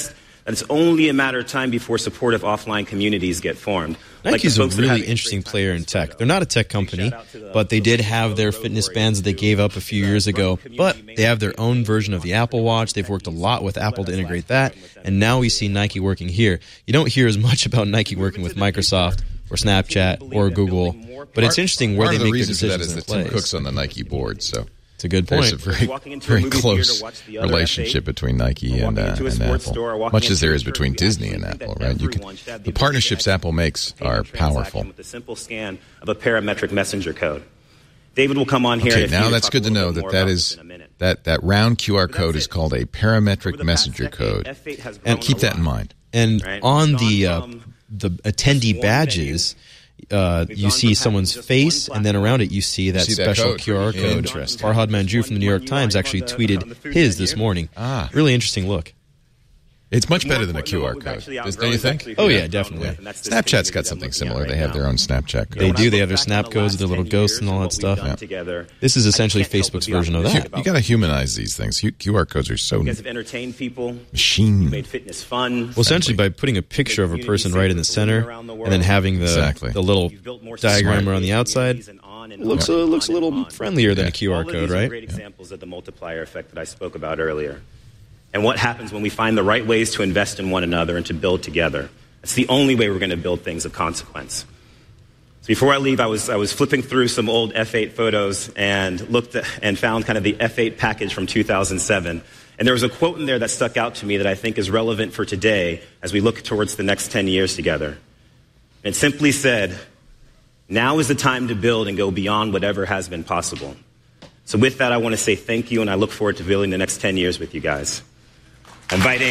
that it's only a matter of time before supportive offline communities get formed. Nike's like a really interesting player in tech. They're not a tech company, but they did have their fitness bands that they gave up a few years ago. But they have their own version of the Apple Watch. They've worked a lot with Apple to integrate that, and now we see Nike working here. You don't hear as much about Nike working with Microsoft or Snapchat or Google, but it's interesting where they make their decisions in place. Part of the reason for that is that Tim Cook's on the Nike board, so it's a good point. There's a very, very close relationship between Nike and, uh, and Apple, much as there is between Disney and Apple, right? You can, the partnerships Apple makes are powerful. With a simple scan of a parametric messenger code. David will come on here. Okay, now that's good to know that that is that that round Q R code is called a parametric messenger code, and keep that in mind. And on the uh, the attendee badges, Uh, you see someone's face, and then around it you see that see that special code. Q R code. Farhad Manjoo from the New York Times actually tweeted his this morning. Ah. Really interesting look. It's much better than a Q R code, don't you think? Oh, yeah, definitely. Yeah. Snapchat's got something similar. They have their own Snapchat code. They do. They have their Snap codes with their little ghosts and all that stuff. Yeah. This is essentially Facebook's version of that. You, you got to humanize these things. Q R codes are so You guys have entertained people. machine. You made fitness fun. Well, essentially by putting a picture of a person right in the center and then having the Exactly. the little diagram Smart. around the outside, it looks, a, looks a little friendlier than a Q R All of code, these are right? great examples of the multiplier effect that I spoke about earlier. And what happens when we find the right ways to invest in one another and to build together. It's the only way we're going to build things of consequence. So before I leave, I was I was flipping through some old F eight photos and looked at, and found kind of the F eight package from two thousand seven. And there was a quote in there that stuck out to me that I think is relevant for today as we look towards the next ten years together. And it simply said, "Now is the time to build and go beyond whatever has been possible." So with that, I want to say thank you, and I look forward to building the next ten years with you guys. Inviting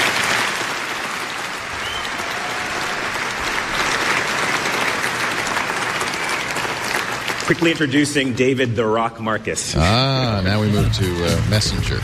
quickly introducing David The Rock Marcus. Ah, now we move to uh, Messenger.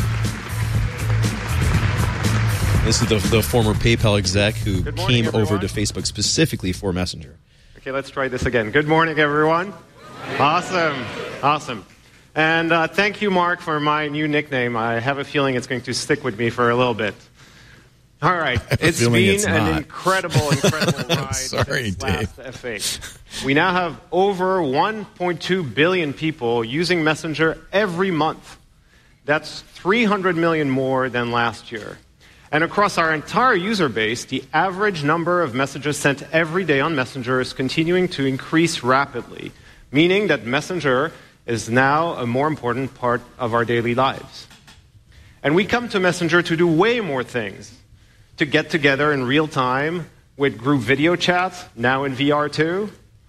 This is the, the former PayPal exec who Good morning, came everyone. over to Facebook specifically for Messenger. Okay, let's try this again. Good morning, everyone. Awesome. Awesome. And uh, thank you, Mark, for my new nickname. I have a feeling it's going to stick with me for a little bit. All right. It's been it's an not. incredible, incredible ride Sorry, since last Dave. F eight. We now have over one point two billion people using Messenger every month. That's three hundred million more than last year. And across our entire user base, the average number of messages sent every day on Messenger is continuing to increase rapidly, meaning that Messenger is now a more important part of our daily lives. And we come to Messenger to do way more things. To get together in real time with group video chats, now in V R too.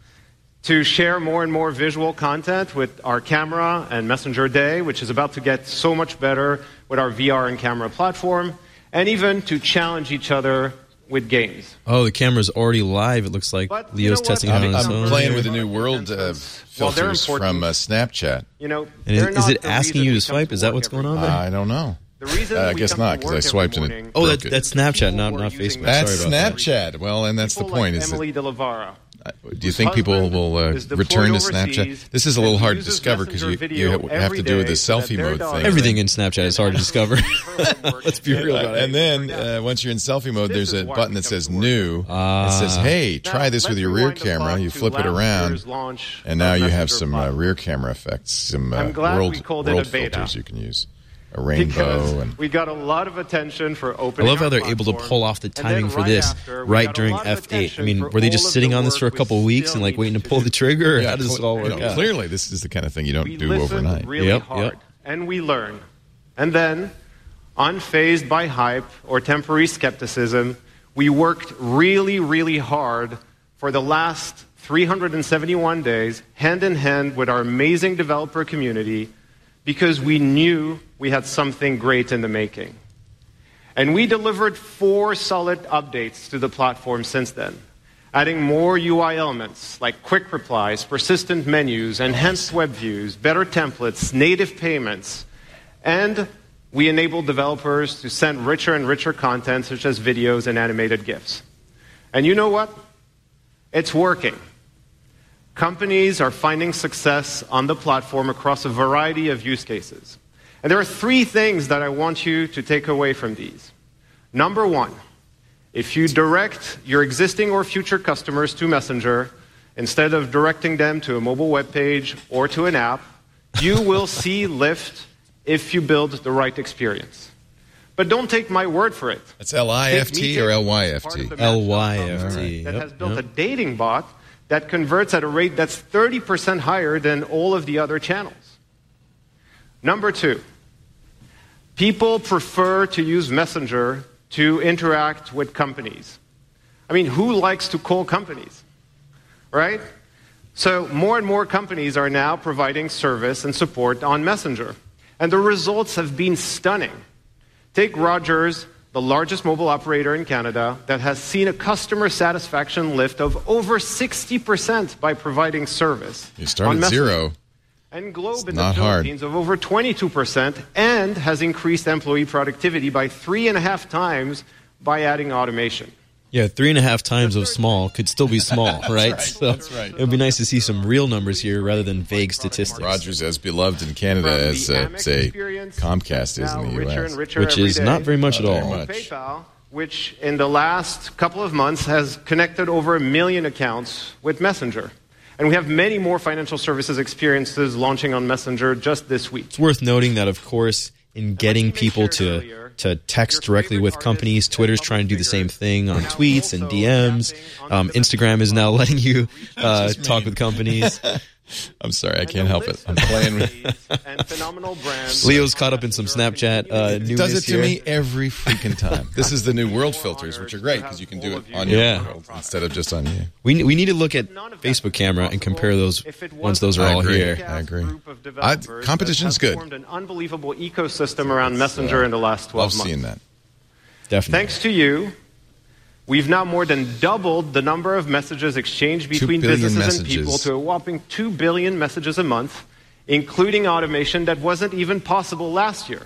To share more and more visual content with our camera and Messenger Day, which is about to get so much better with our V R and camera platform. And even to challenge each other with games. Oh, the camera's already live, it looks like. But Leo's you know what? testing it on I'm, his I'm own. playing with the new world uh, Well, they're filters important. from uh, Snapchat. You know, And is, they're is not it the asking reason you we to come swipe? Is that what's work going on every there? I don't know. The reason Uh, I we guess come not, to because work I swiped every and it morning- Oh, broke that, it. that's Snapchat, not, People not who are using Facebook. That's Sorry about that. Snapchat. Well, and that's the People point. like Is that, Emily de Lavara. do you think people husband will uh, is deployed return to overseas Snapchat? This is a little and hard to uses discover because you, Messenger you video ha- have to every do with the day so that selfie their mode dog- thing. Everything in Snapchat is hard to discover. Let's be real about it. And then uh, once you're in selfie mode, This there's is a why button we that come says to work. new. Ah. It says, hey, try Now, this with let's your rear rewind the camera. clock You to flip it last around, year's launch and now of you have Messenger some uh, platform. rear camera effects, some uh, I'm glad world, we called it world a beta. filters you can use. A rainbow. Because and we got a lot of attention for I opening love how our they're able to platform. pull off the And then timing for right this after, we right got a during lot of F eight. I attention mean, for were they all just of sitting the on this for a work we couple of weeks still and like need waiting to to pull do. the trigger? Or Yeah, how does this cl- all you work know, out? clearly, this is the kind of thing you don't We do listen overnight. really Yep, hard, yep. and we learn. And then, unfazed by hype or temporary skepticism, we worked really, really hard for the last three hundred seventy-one days, hand in hand with our amazing developer community, because we knew we had something great in the making. And we delivered four solid updates to the platform since then, adding more U I elements like quick replies, persistent menus, enhanced web views, better templates, native payments, and we enabled developers to send richer and richer content such as videos and animated GIFs. And you know what? It's working. Companies are finding success on the platform across a variety of use cases. And there are three things that I want you to take away from these. Number one, If you direct your existing or future customers to Messenger, instead of directing them to a mobile web page or to an app, you will see lift if you build the right experience. But don't take my word for it. That's L I F T or L Y F T? L Y F T. That Yep, has built yep. a dating bot that converts at a rate that's thirty percent higher than all of the other channels. Number two, people prefer to use Messenger to interact with companies. I mean, who likes to call companies, right? So more and more companies are now providing service and support on Messenger. And the results have been stunning. Take Rogers, the largest mobile operator in Canada, that has seen a customer satisfaction lift of over sixty percent by providing service. You start on at Messenger. zero. And Globe in the not hard. Philippines of over twenty-two percent and has increased employee productivity by three and a half times by adding automation. Yeah, three and a half times of small could still be small, right? right, So that's right. It would be nice to see some real numbers here rather than vague statistics. Rogers as beloved in Canada From the as, uh, Amex say, experience, Comcast is now in the richer U S. and richer Which every is day. not very much at Not all. very much. PayPal, which in the last couple of months has connected over a million accounts with Messenger. And we have many more financial services experiences launching on Messenger just this week. It's worth noting that, of course, in getting people to to text directly with companies, Twitter's trying to do the same thing on tweets and D Ms. Um, Instagram is now letting you uh, talk with companies. I'm sorry, I can't help it. I'm playing with and phenomenal brands. Leo's caught up in some Snapchat uh, newness does it to here. me every freaking time. This is the new world filters, which are great because you can do it on your Yeah. world instead of just on you. We we need to look at Facebook camera and compare those once those are I all agree. here. I agree. Group of I, developers competition's that has good. formed an unbelievable ecosystem around Messenger in the last twelve Love months. seeing that. Definitely. Thanks to you, we've now more than doubled the number of messages exchanged between billion businesses and messages. people to a whopping two billion messages a month, including automation that wasn't even possible last year.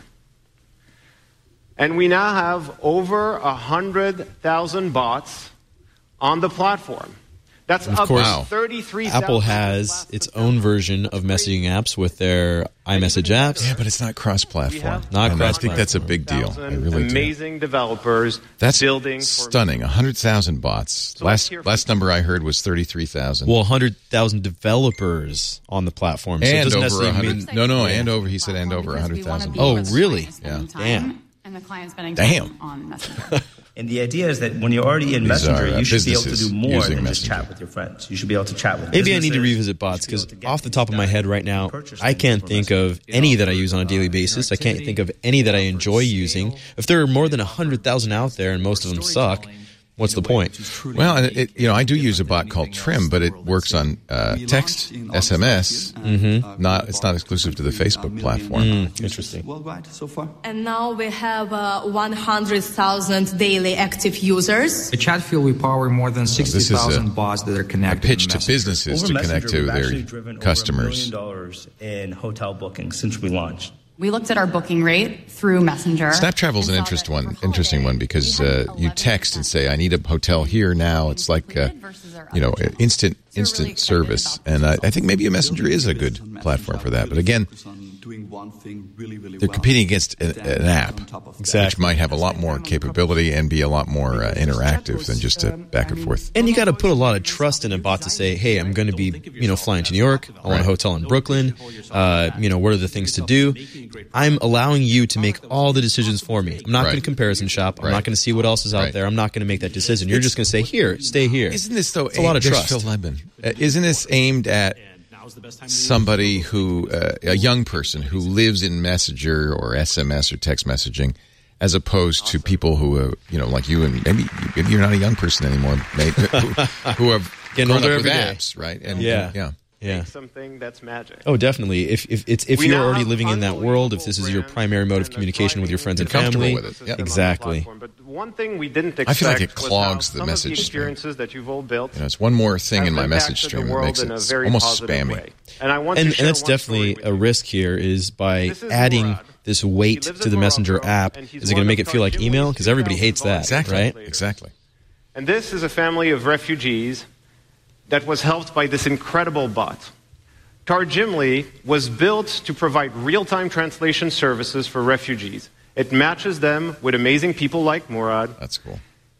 And we now have over one hundred thousand bots on the platform. That's Of up course, from thirty-three thousand. Apple has its own version of messaging apps with their iMessage apps. Yeah, but it's not cross-platform. Not and I cross-platform. think that's a big deal. I really do. Amazing developers That's building for stunning. one hundred thousand bots. So let's last hear from last number I heard was thirty-three thousand. Well, one hundred thousand developers on the platform. So it and doesn't over necessarily one hundred. mean- No, no, and over. He said and over one hundred thousand. Oh, really? Yeah. Damn. And the client spending Damn. time on Messenger. And the idea is that when you're already in These Messenger, are, uh, you should be able to businesses do more using than just Messenger. chat with your friends. You should be able to chat with Maybe I need to businesses. revisit bots because off the top of my head right now, I can't think of any that I use on a daily basis. I can't think of any that I enjoy using. If there are more than one hundred thousand out there and most of them suck, what's the point? Well, and it, you know, I do use a bot called Trim, but it works on uh, text, S M S. Mm-hmm. Not, it's not exclusive to the Facebook platform. Mm, interesting. Worldwide so far. And now we have uh, one hundred thousand daily active users. At Chatfield, we power more than sixty this is a- thousand bots that are A connected. pitch in to Messenger. businesses Over to Messenger, connect to we've their actually driven customers. over a million dollars in hotel bookings since we launched. We looked at our booking rate through Messenger. Snap Travel's an interest one, interesting one because uh, you text and say, "I need a hotel here now." It's like uh, you know, instant instant service, and I, I think maybe a Messenger is a good platform for that. But again, they're competing against a, an app, which might have a lot more capability and be a lot more uh, interactive than just a back and forth. And you got to put a lot of trust in a bot to say, "Hey, I'm going to be, you know, flying to New York. I want a hotel in Brooklyn. Uh, you know, what are the things to do?" I'm allowing you to make all the decisions for me. I'm not Right. going to comparison shop. I'm Right. not going to see what else is out Right. there. I'm not going to make that decision. You're just going to say, "Here, stay here." Isn't this though It's a lot of there's trust. Phil Lebman. Uh, isn't this aimed at somebody who, uh, a young person who lives in Messenger or S M S or text messaging, as opposed to people who, uh, you know, like you and maybe, maybe you're not a young person anymore, maybe, who, who have Getting grown older up with every day. apps, right? And Yeah. yeah. Yeah. something that's magic. Oh, definitely. If if it's if We you're now already have living in that world, if this is your primary mode of communication with your friends and You're comfortable family, with it. Yep. exactly. But one thing we didn't expect I feel like it was clogs how the some message of the stream. experiences that you've all built You know, it's one more thing in have my message impacted stream the that world makes it in a very almost positive spammy. way. And I want And, to share and that's one definitely story a with risk here is by This is adding Murad. this weight He lives to in the Messenger Morocco, app. and he's Is it going one to make of it feel like Tarjimli's email? Because everybody hates that, Exactly. right? Exactly. And this is a family of refugees that was helped by this incredible bot. Tarjimli was built to provide real-time translation services for refugees. It matches them with amazing people like Murad. That's cool.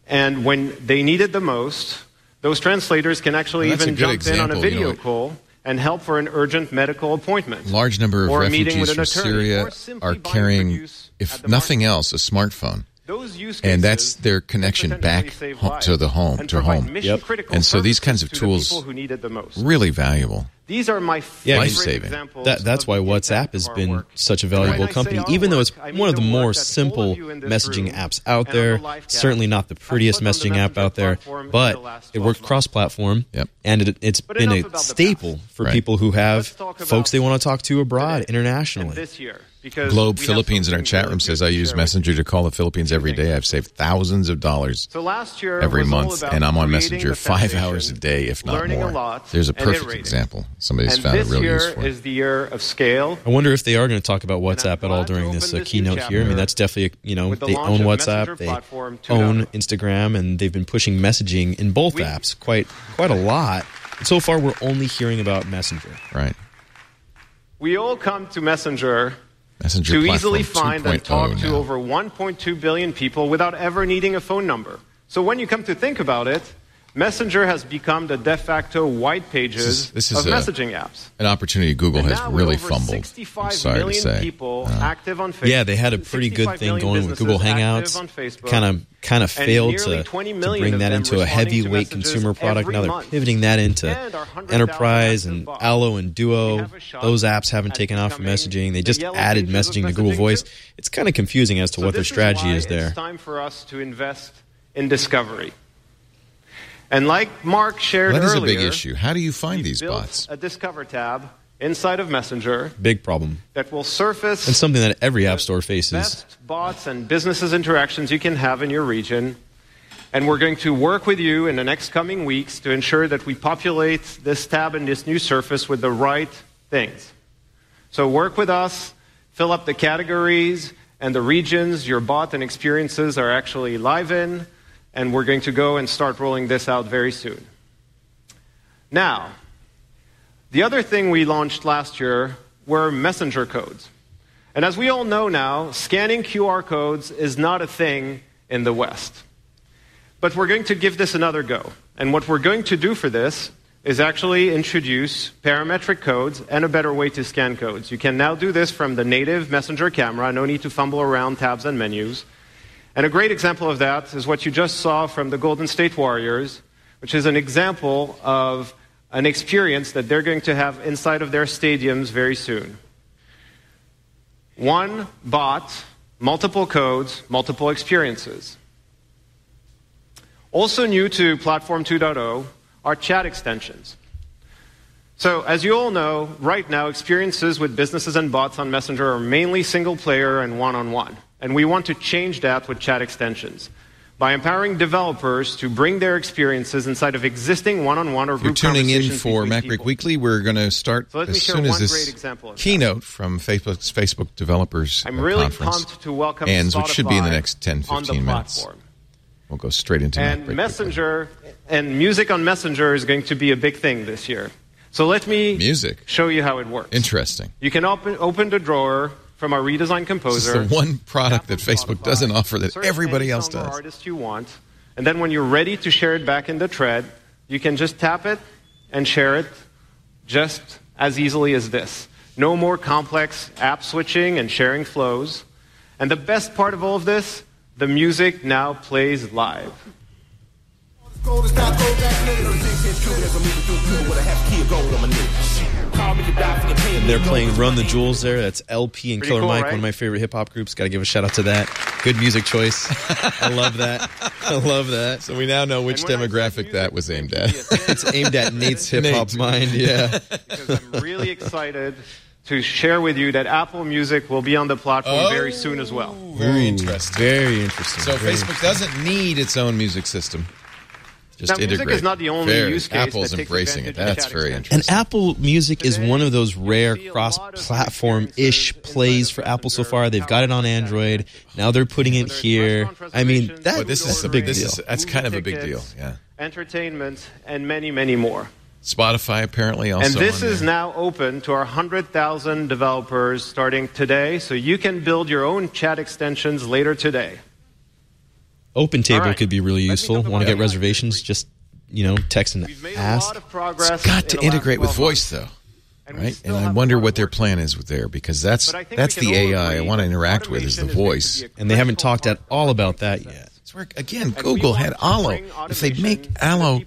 And when they need it the most, those translators can actually Well, that's even a good jump example, in on a video you know. call and help for an urgent medical appointment. Large number of or a meeting refugees with from an attorney, Syria or simply are buying carrying, produce at if the nothing else, a smartphone. Those use And cases that's their connection can back potentially save ho- lives to the home, and to provide home. mission-critical And so these kinds of services to the tools, people who need it the most. really valuable. These are my Yeah, favorite life-saving. examples. That, that's why WhatsApp has been such a valuable company, even though it's one of the more simple messaging apps out there. Certainly not the prettiest messaging app out there, but it works cross-platform, Yep. and it, it's been a staple for Right. people who have folks they want to talk to abroad internationally. This year, because Globe we have Philippines in our something chat really room good says, to I use share with Messenger to call the Philippines every day. I've saved thousands of dollars So last year every was all month, about and I'm on creating Messenger the five foundation, hours a day, if not learning a more. lot, There's a and perfect iterating. example. Somebody's And found it this real year useful. is the year of scale. I wonder if they are going to talk about WhatsApp at all during this uh, keynote here. I mean, that's definitely, you know, with the they launch own of WhatsApp, Messenger they Platform two point oh. own Instagram, and they've been pushing messaging in both apps quite quite a lot. So far, we're only hearing about Messenger. Right. We all come to Messenger Messenger to Platform easily find and talk two point oh to now. over one point two billion people without ever needing a phone number. So when you come to think about it, Messenger has become the de facto white pages This is, this is of a- messaging apps. an opportunity Google And has now with really over fumbled. I'm sixty-five sorry to million say. people Uh, active on Facebook. Yeah, they had a pretty good sixty-five thing million going with Google businesses Hangouts. active on Facebook, Kind of kind of and failed nearly to, twenty to million bring of that them into a responding to heavyweight messages consumer product. every Now they're month. pivoting that into And our one hundred thousand enterprise, active and bots. Allo and Duo. have a shot Those apps haven't at taken off for becoming messaging. They the just yellow added pages of messaging to Google messaging Voice. too. It's kind of confusing as to So what their this strategy is, is why there. It's time for us to invest in discovery. And like Mark shared Well, that is a earlier, big issue. How do you find these built bots? a Discover tab inside of Messenger Big problem. that will surface And something that every app store faces. best bots and businesses interactions you can have in your region. And we're going to work with you in the next coming weeks to ensure that we populate this tab and this new surface with the right things. So work with us, fill up the categories and the regions your bot and experiences are actually live in, and we're going to go and start rolling this out very soon. Now, the other thing we launched last year were messenger codes. And as we all know now, scanning Q R codes is not a thing in the West. But we're going to give this another go. And what we're going to do for this is actually introduce parametric codes and a better way to scan codes. You can now do this from the native Messenger camera. No need to fumble around tabs and menus. And a great example of that is what you just saw from the Golden State Warriors, which is an example of an experience that they're going to have inside of their stadiums very soon. One bot, multiple codes, multiple experiences. Also new to Platform two point oh are chat extensions. So, as you all know, right now, experiences with businesses and bots on Messenger are mainly single player and one-on-one. And we want to change that with chat extensions by empowering developers to bring their experiences inside of existing one-on-one or If you're group tuning in conversations for between MacBreak people. Weekly, we're going to start So let me as share soon as one this great example of that. keynote from Facebook's Facebook Developers I'm uh, really Conference pumped to welcome ends, which should be in the Spotify next ten, on the fifteen minutes. platform. We'll go straight into And MacBreak Weekly. Messenger and music on Messenger is going to be a big thing this year. So let me Music. show you how it works. Interesting. You can open, open the drawer from our redesigned This composer. is the one product that Facebook doesn't offer that search everybody any else song or does. artist you want, and then when you're ready to share it back in the thread, you can just tap it and share it just as easily as this. No more complex app switching and sharing flows. And the best part of all of this, the music now plays live. And they're playing Run the Jewels there. That's L P and Pretty Killer cool, Mike, right? one of my favorite hip-hop groups. Got to give a shout-out to that. Good music choice. I love that. I love that. So we now know which And when I demographic that was aimed at. It's aimed at Nate's hip-hop Nate. mind, yeah. Because I'm really excited to share with you that Apple Music will be on the platform Oh. very soon as well. Very Ooh, interesting. Very interesting. So Very Facebook doesn't need its own music system. Just Now, music integrate. is not the only Very. use case Apple's that takes embracing it. advantage of That's chat very extensions. And interesting. Apple Music is Today, one of those rare see a lot of cross-platform-ish experiences plays for inside of Apple so Messenger, far. They've got it on Android. Now they're putting it Whether it's here. restaurant I mean, reservations, that, Well, this that's is a big this deal. is- that's movie kind of a big deal. tickets, Yeah. Entertainment, and many, many more. Spotify apparently also. And this on is there. now open to our one hundred thousand developers starting today, so you can build your own chat extensions later today. Open Table right. could be really Let's useful. think Want to about get reservations? Just, you know, text and ask. It's got to integrate with voice, though. Right? And I wonder what their plan is with there, because that's that's the A I I want to interact with is the voice. And they haven't talked at all about that yet. Where, again, Google had Allo. If they make Allo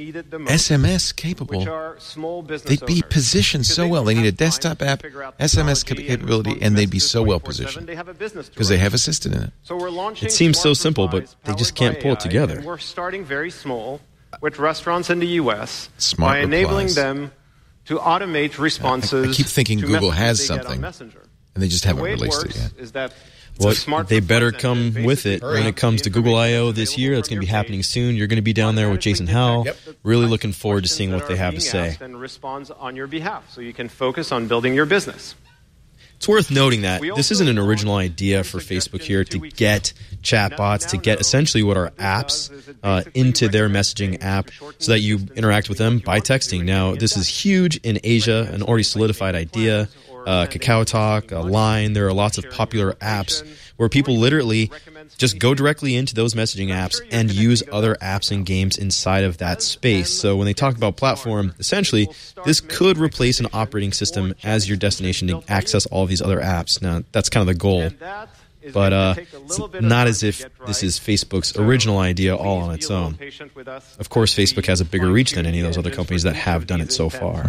S M S capable, they'd be positioned so well. They need a desktop app, S M S capability, and they'd be so well positioned because they have Assistant in it. It seems so simple, but they just can't pull it together. We're starting very small with restaurants in the U S Smart by enabling replies. them to automate responses. I, I keep thinking to Google has messages they get on something, Messenger. and they just The haven't way it released works it yet. is that Well, they better come with it when it comes to Google I O this year. That's going to be happening soon. You're going to be down there with Jason Howell. Really looking forward to seeing what they have to say. And responds on your behalf, so you can focus on building your business. It's worth noting that this isn't an original idea for Facebook here to get chatbots, to get essentially what are apps uh, into their messaging app so that you interact with them by texting. Now, this is huge in Asia, an already solidified idea. Uh, Kakao Talk, uh, Line, there are lots of popular apps where people literally just go directly into those messaging apps and use other apps and games inside of that space. So when they talk about platform, essentially, this could replace an operating system as your destination to access all of these other apps. Now, that's kind of the goal. But uh, it's not as if this is Facebook's original idea all on its own. Of course, Facebook has a bigger reach than any of those other companies that have done it so far.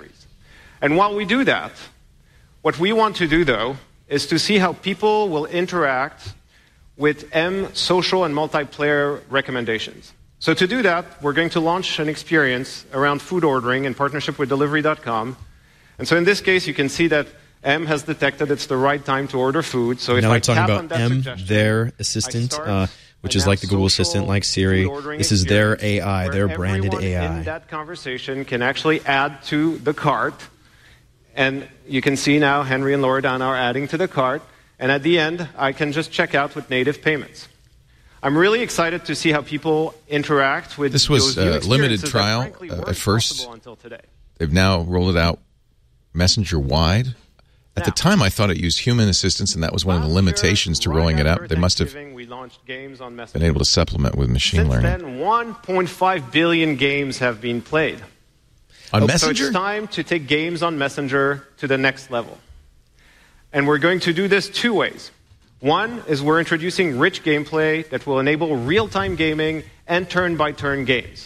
And while we do that, what we want to do, though, is to see how people will interact with M social and multiplayer recommendations. So to do that, we're going to launch an experience around food ordering in partnership with delivery dot com. And so in this case, you can see that M has detected it's the right time to order food. So if now I we're talking tap about on that M, suggestion, their assistant, uh, which is like the Google Assistant, like Siri. This is their A I, their branded A I. In that conversation can actually add to the cart. And you can see now Henry and Loredan are adding to the cart. And at the end, I can just check out with native payments. I'm really excited to see how people interact with This was those new a limited experiences that trial frankly uh, weren't at first. possible until today. They've now rolled it out Messenger-wide. At the time, I thought it used human assistance, and that was one of the limitations to rolling it out. They must have We launched games on been Messenger. able to supplement with machine Since learning. then, one point five billion games have been played. On So Messenger? it's time to take games on Messenger to the next level. And we're going to do this two ways. One is we're introducing rich gameplay that will enable real-time gaming and turn-by-turn games.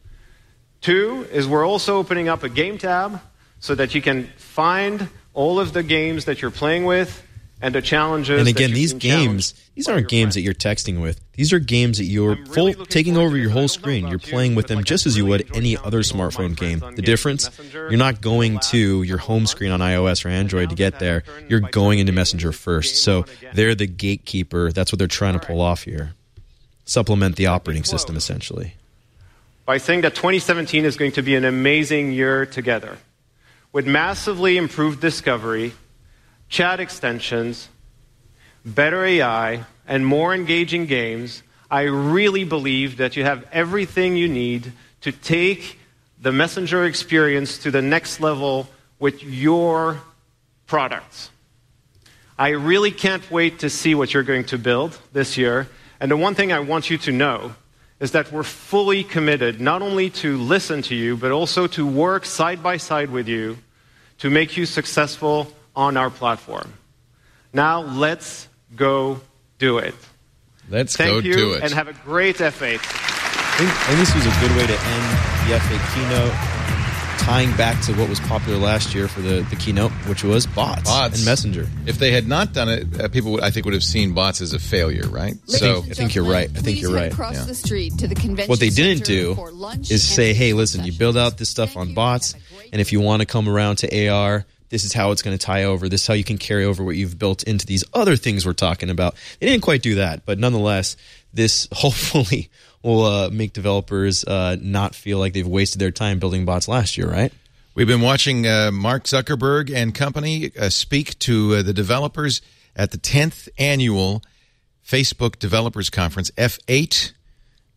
Two is we're also opening up a game tab so that you can find all of the games that you're playing with and the challenges. And that again, you've these been games, challenged. these aren't games that you're texting with. These are games that you're full, taking over your whole screen. You're playing with them just as you would any other smartphone game. The difference, you're not going to your home screen on iOS or Android to get there. You're going into Messenger first. So they're the gatekeeper. That's what they're trying to pull off here. Supplement the operating system, essentially. By saying that twenty seventeen is going to be an amazing year together, with massively improved discovery, chat extensions, better A I, and more engaging games. I really believe that you have everything you need to take the Messenger experience to the next level with your products. I really can't wait to see what you're going to build this year. And the one thing I want you to know is that we're fully committed not only to listen to you, but also to work side by side with you to make you successful on our platform. Now, let's go do it. Let's Thank go you, do it. and have a great F eight. I think, I think this was a good way to end the F eight keynote, tying back to what was popular last year for the, the keynote, which was bots, Bots. and Messenger. If they had not done it, uh, people, would, I think, would have seen bots as a failure, right? So I think you're right. I think you're right. Across Yeah. the street to the convention What they didn't center do for lunch is and say, hey, photo listen, you sessions. build out this stuff on bots, and if you want to come around to A R, this is how it's going to tie over. This is how you can carry over what you've built into these other things we're talking about. They didn't quite do that, but nonetheless, this hopefully will uh, make developers uh, not feel like they've wasted their time building bots last year, right? We've been watching uh, Mark Zuckerberg and company uh, speak to uh, the developers at the tenth annual Facebook Developers Conference, F eight.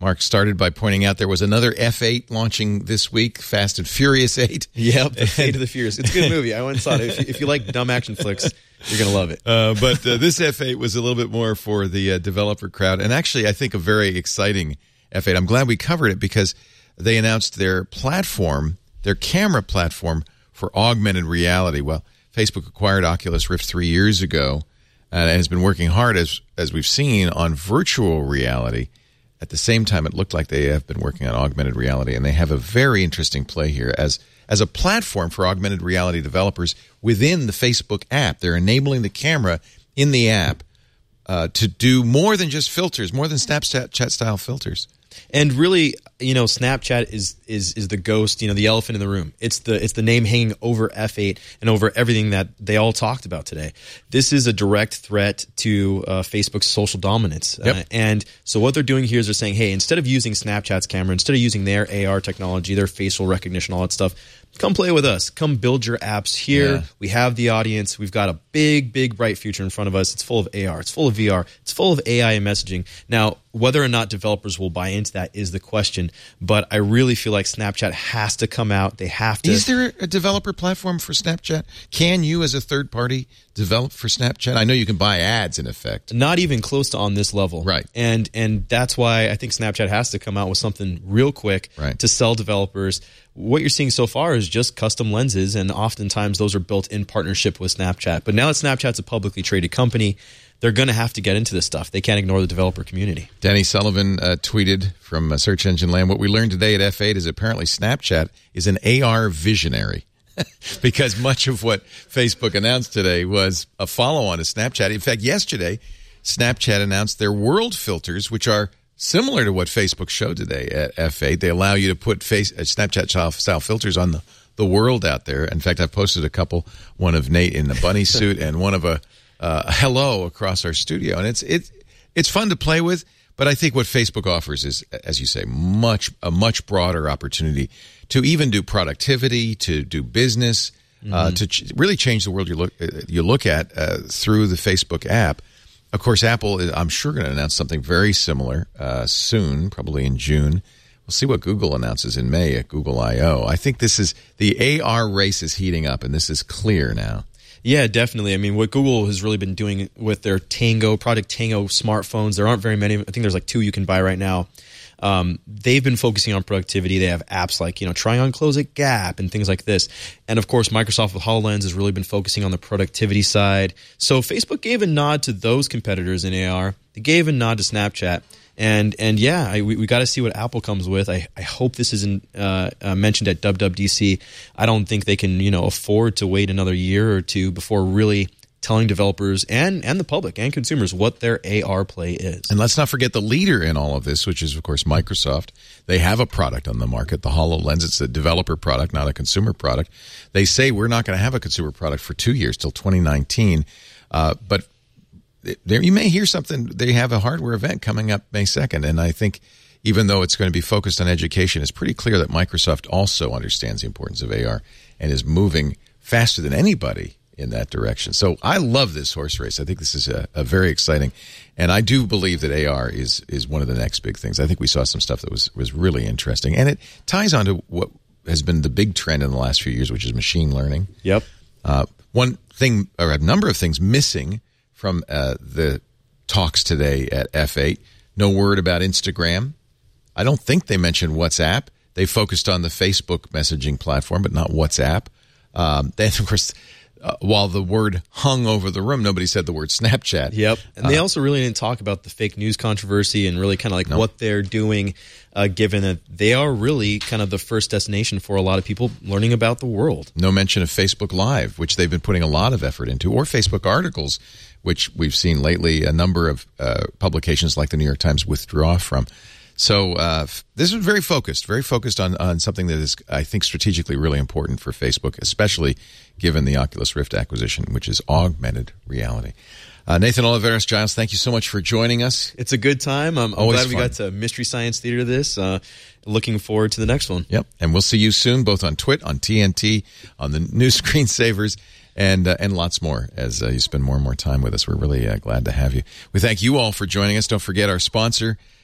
Mark started by pointing out there was another F eight launching this week, Fast and Furious eight. Yep, the Fate of the Furious. It's a good movie. I went and saw it. If you, if you like dumb action flicks, you're going to love it. Uh, but uh, this F eight was a little bit more for the uh, developer crowd. And actually, I think a very exciting F eight. I'm glad we covered it because they announced their platform, their camera platform for augmented reality. Well, Facebook acquired Oculus Rift three years ago and has been working hard, as as we've seen, on virtual reality. At the same time, it looked like they have been working on augmented reality, and they have a very interesting play here as as a platform for augmented reality developers within the Facebook app. They're enabling the camera in the app uh, to do more than just filters, more than Snapchat-style filters. And really, you know, Snapchat is is is the ghost, you know, the elephant in the room. It's the it's the name hanging over F eight and over everything that they all talked about today. This is a direct threat to uh, Facebook's social dominance. Yep. Uh, and so what they're doing here is they're saying, hey, instead of using Snapchat's camera, instead of using their A R technology, their facial recognition, all that stuff, come play with us. Come build your apps here. Yeah. We have the audience. We've got a big, big, bright future in front of us. It's full of A R. It's full of V R. It's full of A I and messaging. Now, whether or not developers will buy into that is the question. But I really feel like Snapchat has to come out. They have to. Is there a developer platform for Snapchat? Can you, as a third party, develop for Snapchat? I know you can buy ads, in effect. Not even close to on this level. Right. And and that's why I think Snapchat has to come out with something real quick right. to sell developers. What you're seeing so far is just custom lenses, and oftentimes those are built in partnership with Snapchat. But now that Snapchat's a publicly traded company, they're going to have to get into this stuff. They can't ignore the developer community. Danny Sullivan uh, tweeted from uh, Search Engine Land, what we learned today at F eight is apparently Snapchat is an A R visionary. Because much of what Facebook announced today was a follow-on to Snapchat. In fact, yesterday, Snapchat announced their world filters, which are similar to what Facebook showed today at F eight. They allow you to put face, uh, Snapchat-style filters on the, the world out there. In fact, I've posted a couple, one of Nate in the bunny suit and one of a uh, hello across our studio. And it's it, it's fun to play with, but I think what Facebook offers is, as you say, much a much broader opportunity to even do productivity, to do business, mm-hmm. uh, to ch- really change the world you look, you look at uh, through the Facebook app. Of course, Apple, is, I'm sure, going to announce something very similar uh, soon, probably in June. We'll see what Google announces in May at Google I O. I think this is the A R race is heating up, and this is clear now. Yeah, definitely. I mean, what Google has really been doing with their Tango, Project Tango smartphones, there aren't very many. I think there's like two you can buy right now. Um, they've been focusing on productivity. They have apps like, you know, Try On Close at Gap and things like this. And of course, Microsoft with HoloLens has really been focusing on the productivity side. So Facebook gave a nod to those competitors in A R. They gave a nod to Snapchat. And and yeah, I, we, we got to see what Apple comes with. I, I hope this isn't uh, uh, mentioned at W W D C. I don't think they can, you know, afford to wait another year or two before really telling developers and, and the public and consumers what their A R play is. And let's not forget the leader in all of this, which is, of course, Microsoft. They have a product on the market, the HoloLens. It's a developer product, not a consumer product. They say we're not going to have a consumer product for two years, till twenty nineteen. Uh, but there, you may hear something. They have a hardware event coming up May second, and I think even though it's going to be focused on education, it's pretty clear that Microsoft also understands the importance of A R and is moving faster than anybody in that direction. So I love this horse race. I think this is a, a very exciting, and I do believe that A R is is one of the next big things. I think we saw some stuff that was was really interesting, and it ties on to what has been the big trend in the last few years, which is machine learning. Yep. Uh, one thing, or a number of things missing from uh, the talks today at F eight. No word about Instagram. I don't think they mentioned WhatsApp. They focused on the Facebook messaging platform, but not WhatsApp. Um, then, of course, Uh, while the word hung over the room, nobody said the word Snapchat. Yep. And they uh, also really didn't talk about the fake news controversy and really kind of like no. what they're doing, uh, given that they are really kind of the first destination for a lot of people learning about the world. No mention of Facebook Live, which they've been putting a lot of effort into, or Facebook articles, which we've seen lately a number of uh, publications like the New York Times withdraw from. So uh, this is very focused, very focused on, on something that is, I think, strategically really important for Facebook, especially given the Oculus Rift acquisition, which is augmented reality. Uh, Nathan Oliveros, Giles, thank you so much for joining us. It's a good time. I'm, I'm Always glad we fun. got to Mystery Science Theater this. Uh, looking forward to the next one. Yep. And we'll see you soon, both on Twit, on T N T, on the new Screensavers, and uh, and lots more as uh, you spend more and more time with us. We're really uh, glad to have you. We thank you all for joining us. Don't forget our sponsor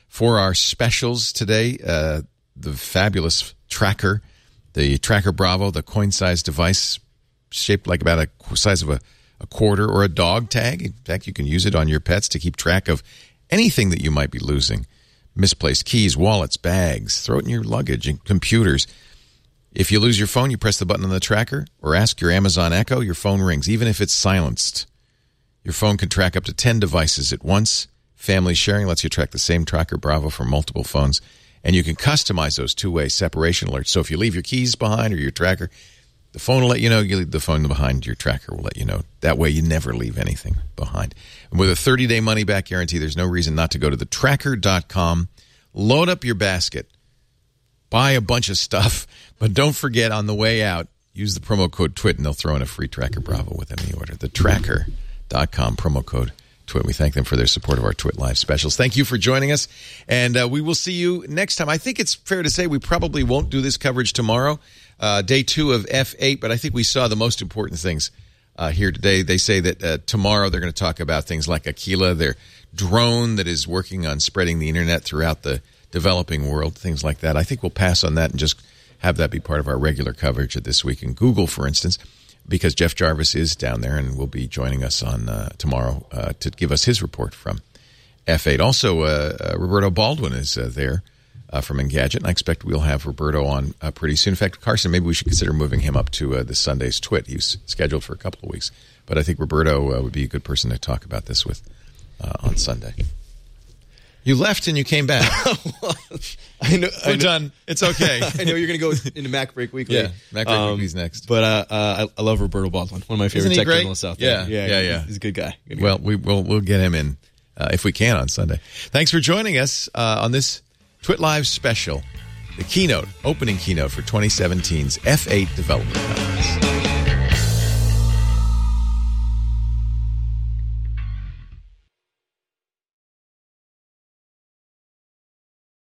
for our specials today, uh, the fabulous tracker, the Tracker Bravo, the coin-sized device shaped like about a size of a, a quarter, or a dog tag. In fact, you can use it on your pets to keep track of anything that you might be losing. Misplaced keys, wallets, bags, throw it in your luggage and computers. If you lose your phone, you press the button on the tracker or ask your Amazon Echo, your phone rings, even if it's silenced. Your phone can track up to ten devices at once. Family sharing lets you track the same Tracker Bravo from multiple phones. And you can customize those two-way separation alerts. So if you leave your keys behind or your tracker, the phone will let you know. You leave the phone behind, your tracker will let you know. That way you never leave anything behind. And with a thirty-day money-back guarantee, there's no reason not to go to the tracker dot com, load up your basket, buy a bunch of stuff, but don't forget on the way out, use the promo code TWIT and they'll throw in a free Tracker Bravo with any order. The tracker dot com, promo code TWIT. We thank them for their support of our TWIT Live specials. Thank you for joining us, and uh, we will see you next time. I think it's fair to say we probably won't do this coverage tomorrow, uh, day two of F eight, but I think we saw the most important things uh, here today. They say that uh, tomorrow they're going to talk about things like Aquila, their drone that is working on spreading the internet throughout the developing world, things like that. I think we'll pass on that and just have that be part of our regular coverage of This Week in Google, for instance, because Jeff Jarvis is down there and will be joining us on uh, tomorrow uh, to give us his report from F eight. Also, uh, uh, Roberto Baldwin is uh, there uh, from Engadget, and I expect we'll have Roberto on uh, pretty soon. In fact, Carson, maybe we should consider moving him up to uh, this Sunday's Twit. He's scheduled for a couple of weeks, but I think Roberto uh, would be a good person to talk about this with uh, on Sunday. You left and you came back. I know, We're I know, done. It's okay. I know you're going to go into Mac Break Weekly. Yeah, Mac Break um, Weekly's next. But uh, uh, I, I love Roberto Baldwin, one of my favorite Isn't he tech great? journalists out there. Yeah, yeah, yeah. He's a good guy. Good well, guy. we, we'll we'll get him in uh, if we can on Sunday. Thanks for joining us uh, on this Twit Live special, the keynote, opening keynote for twenty seventeen's F eight Development Conference.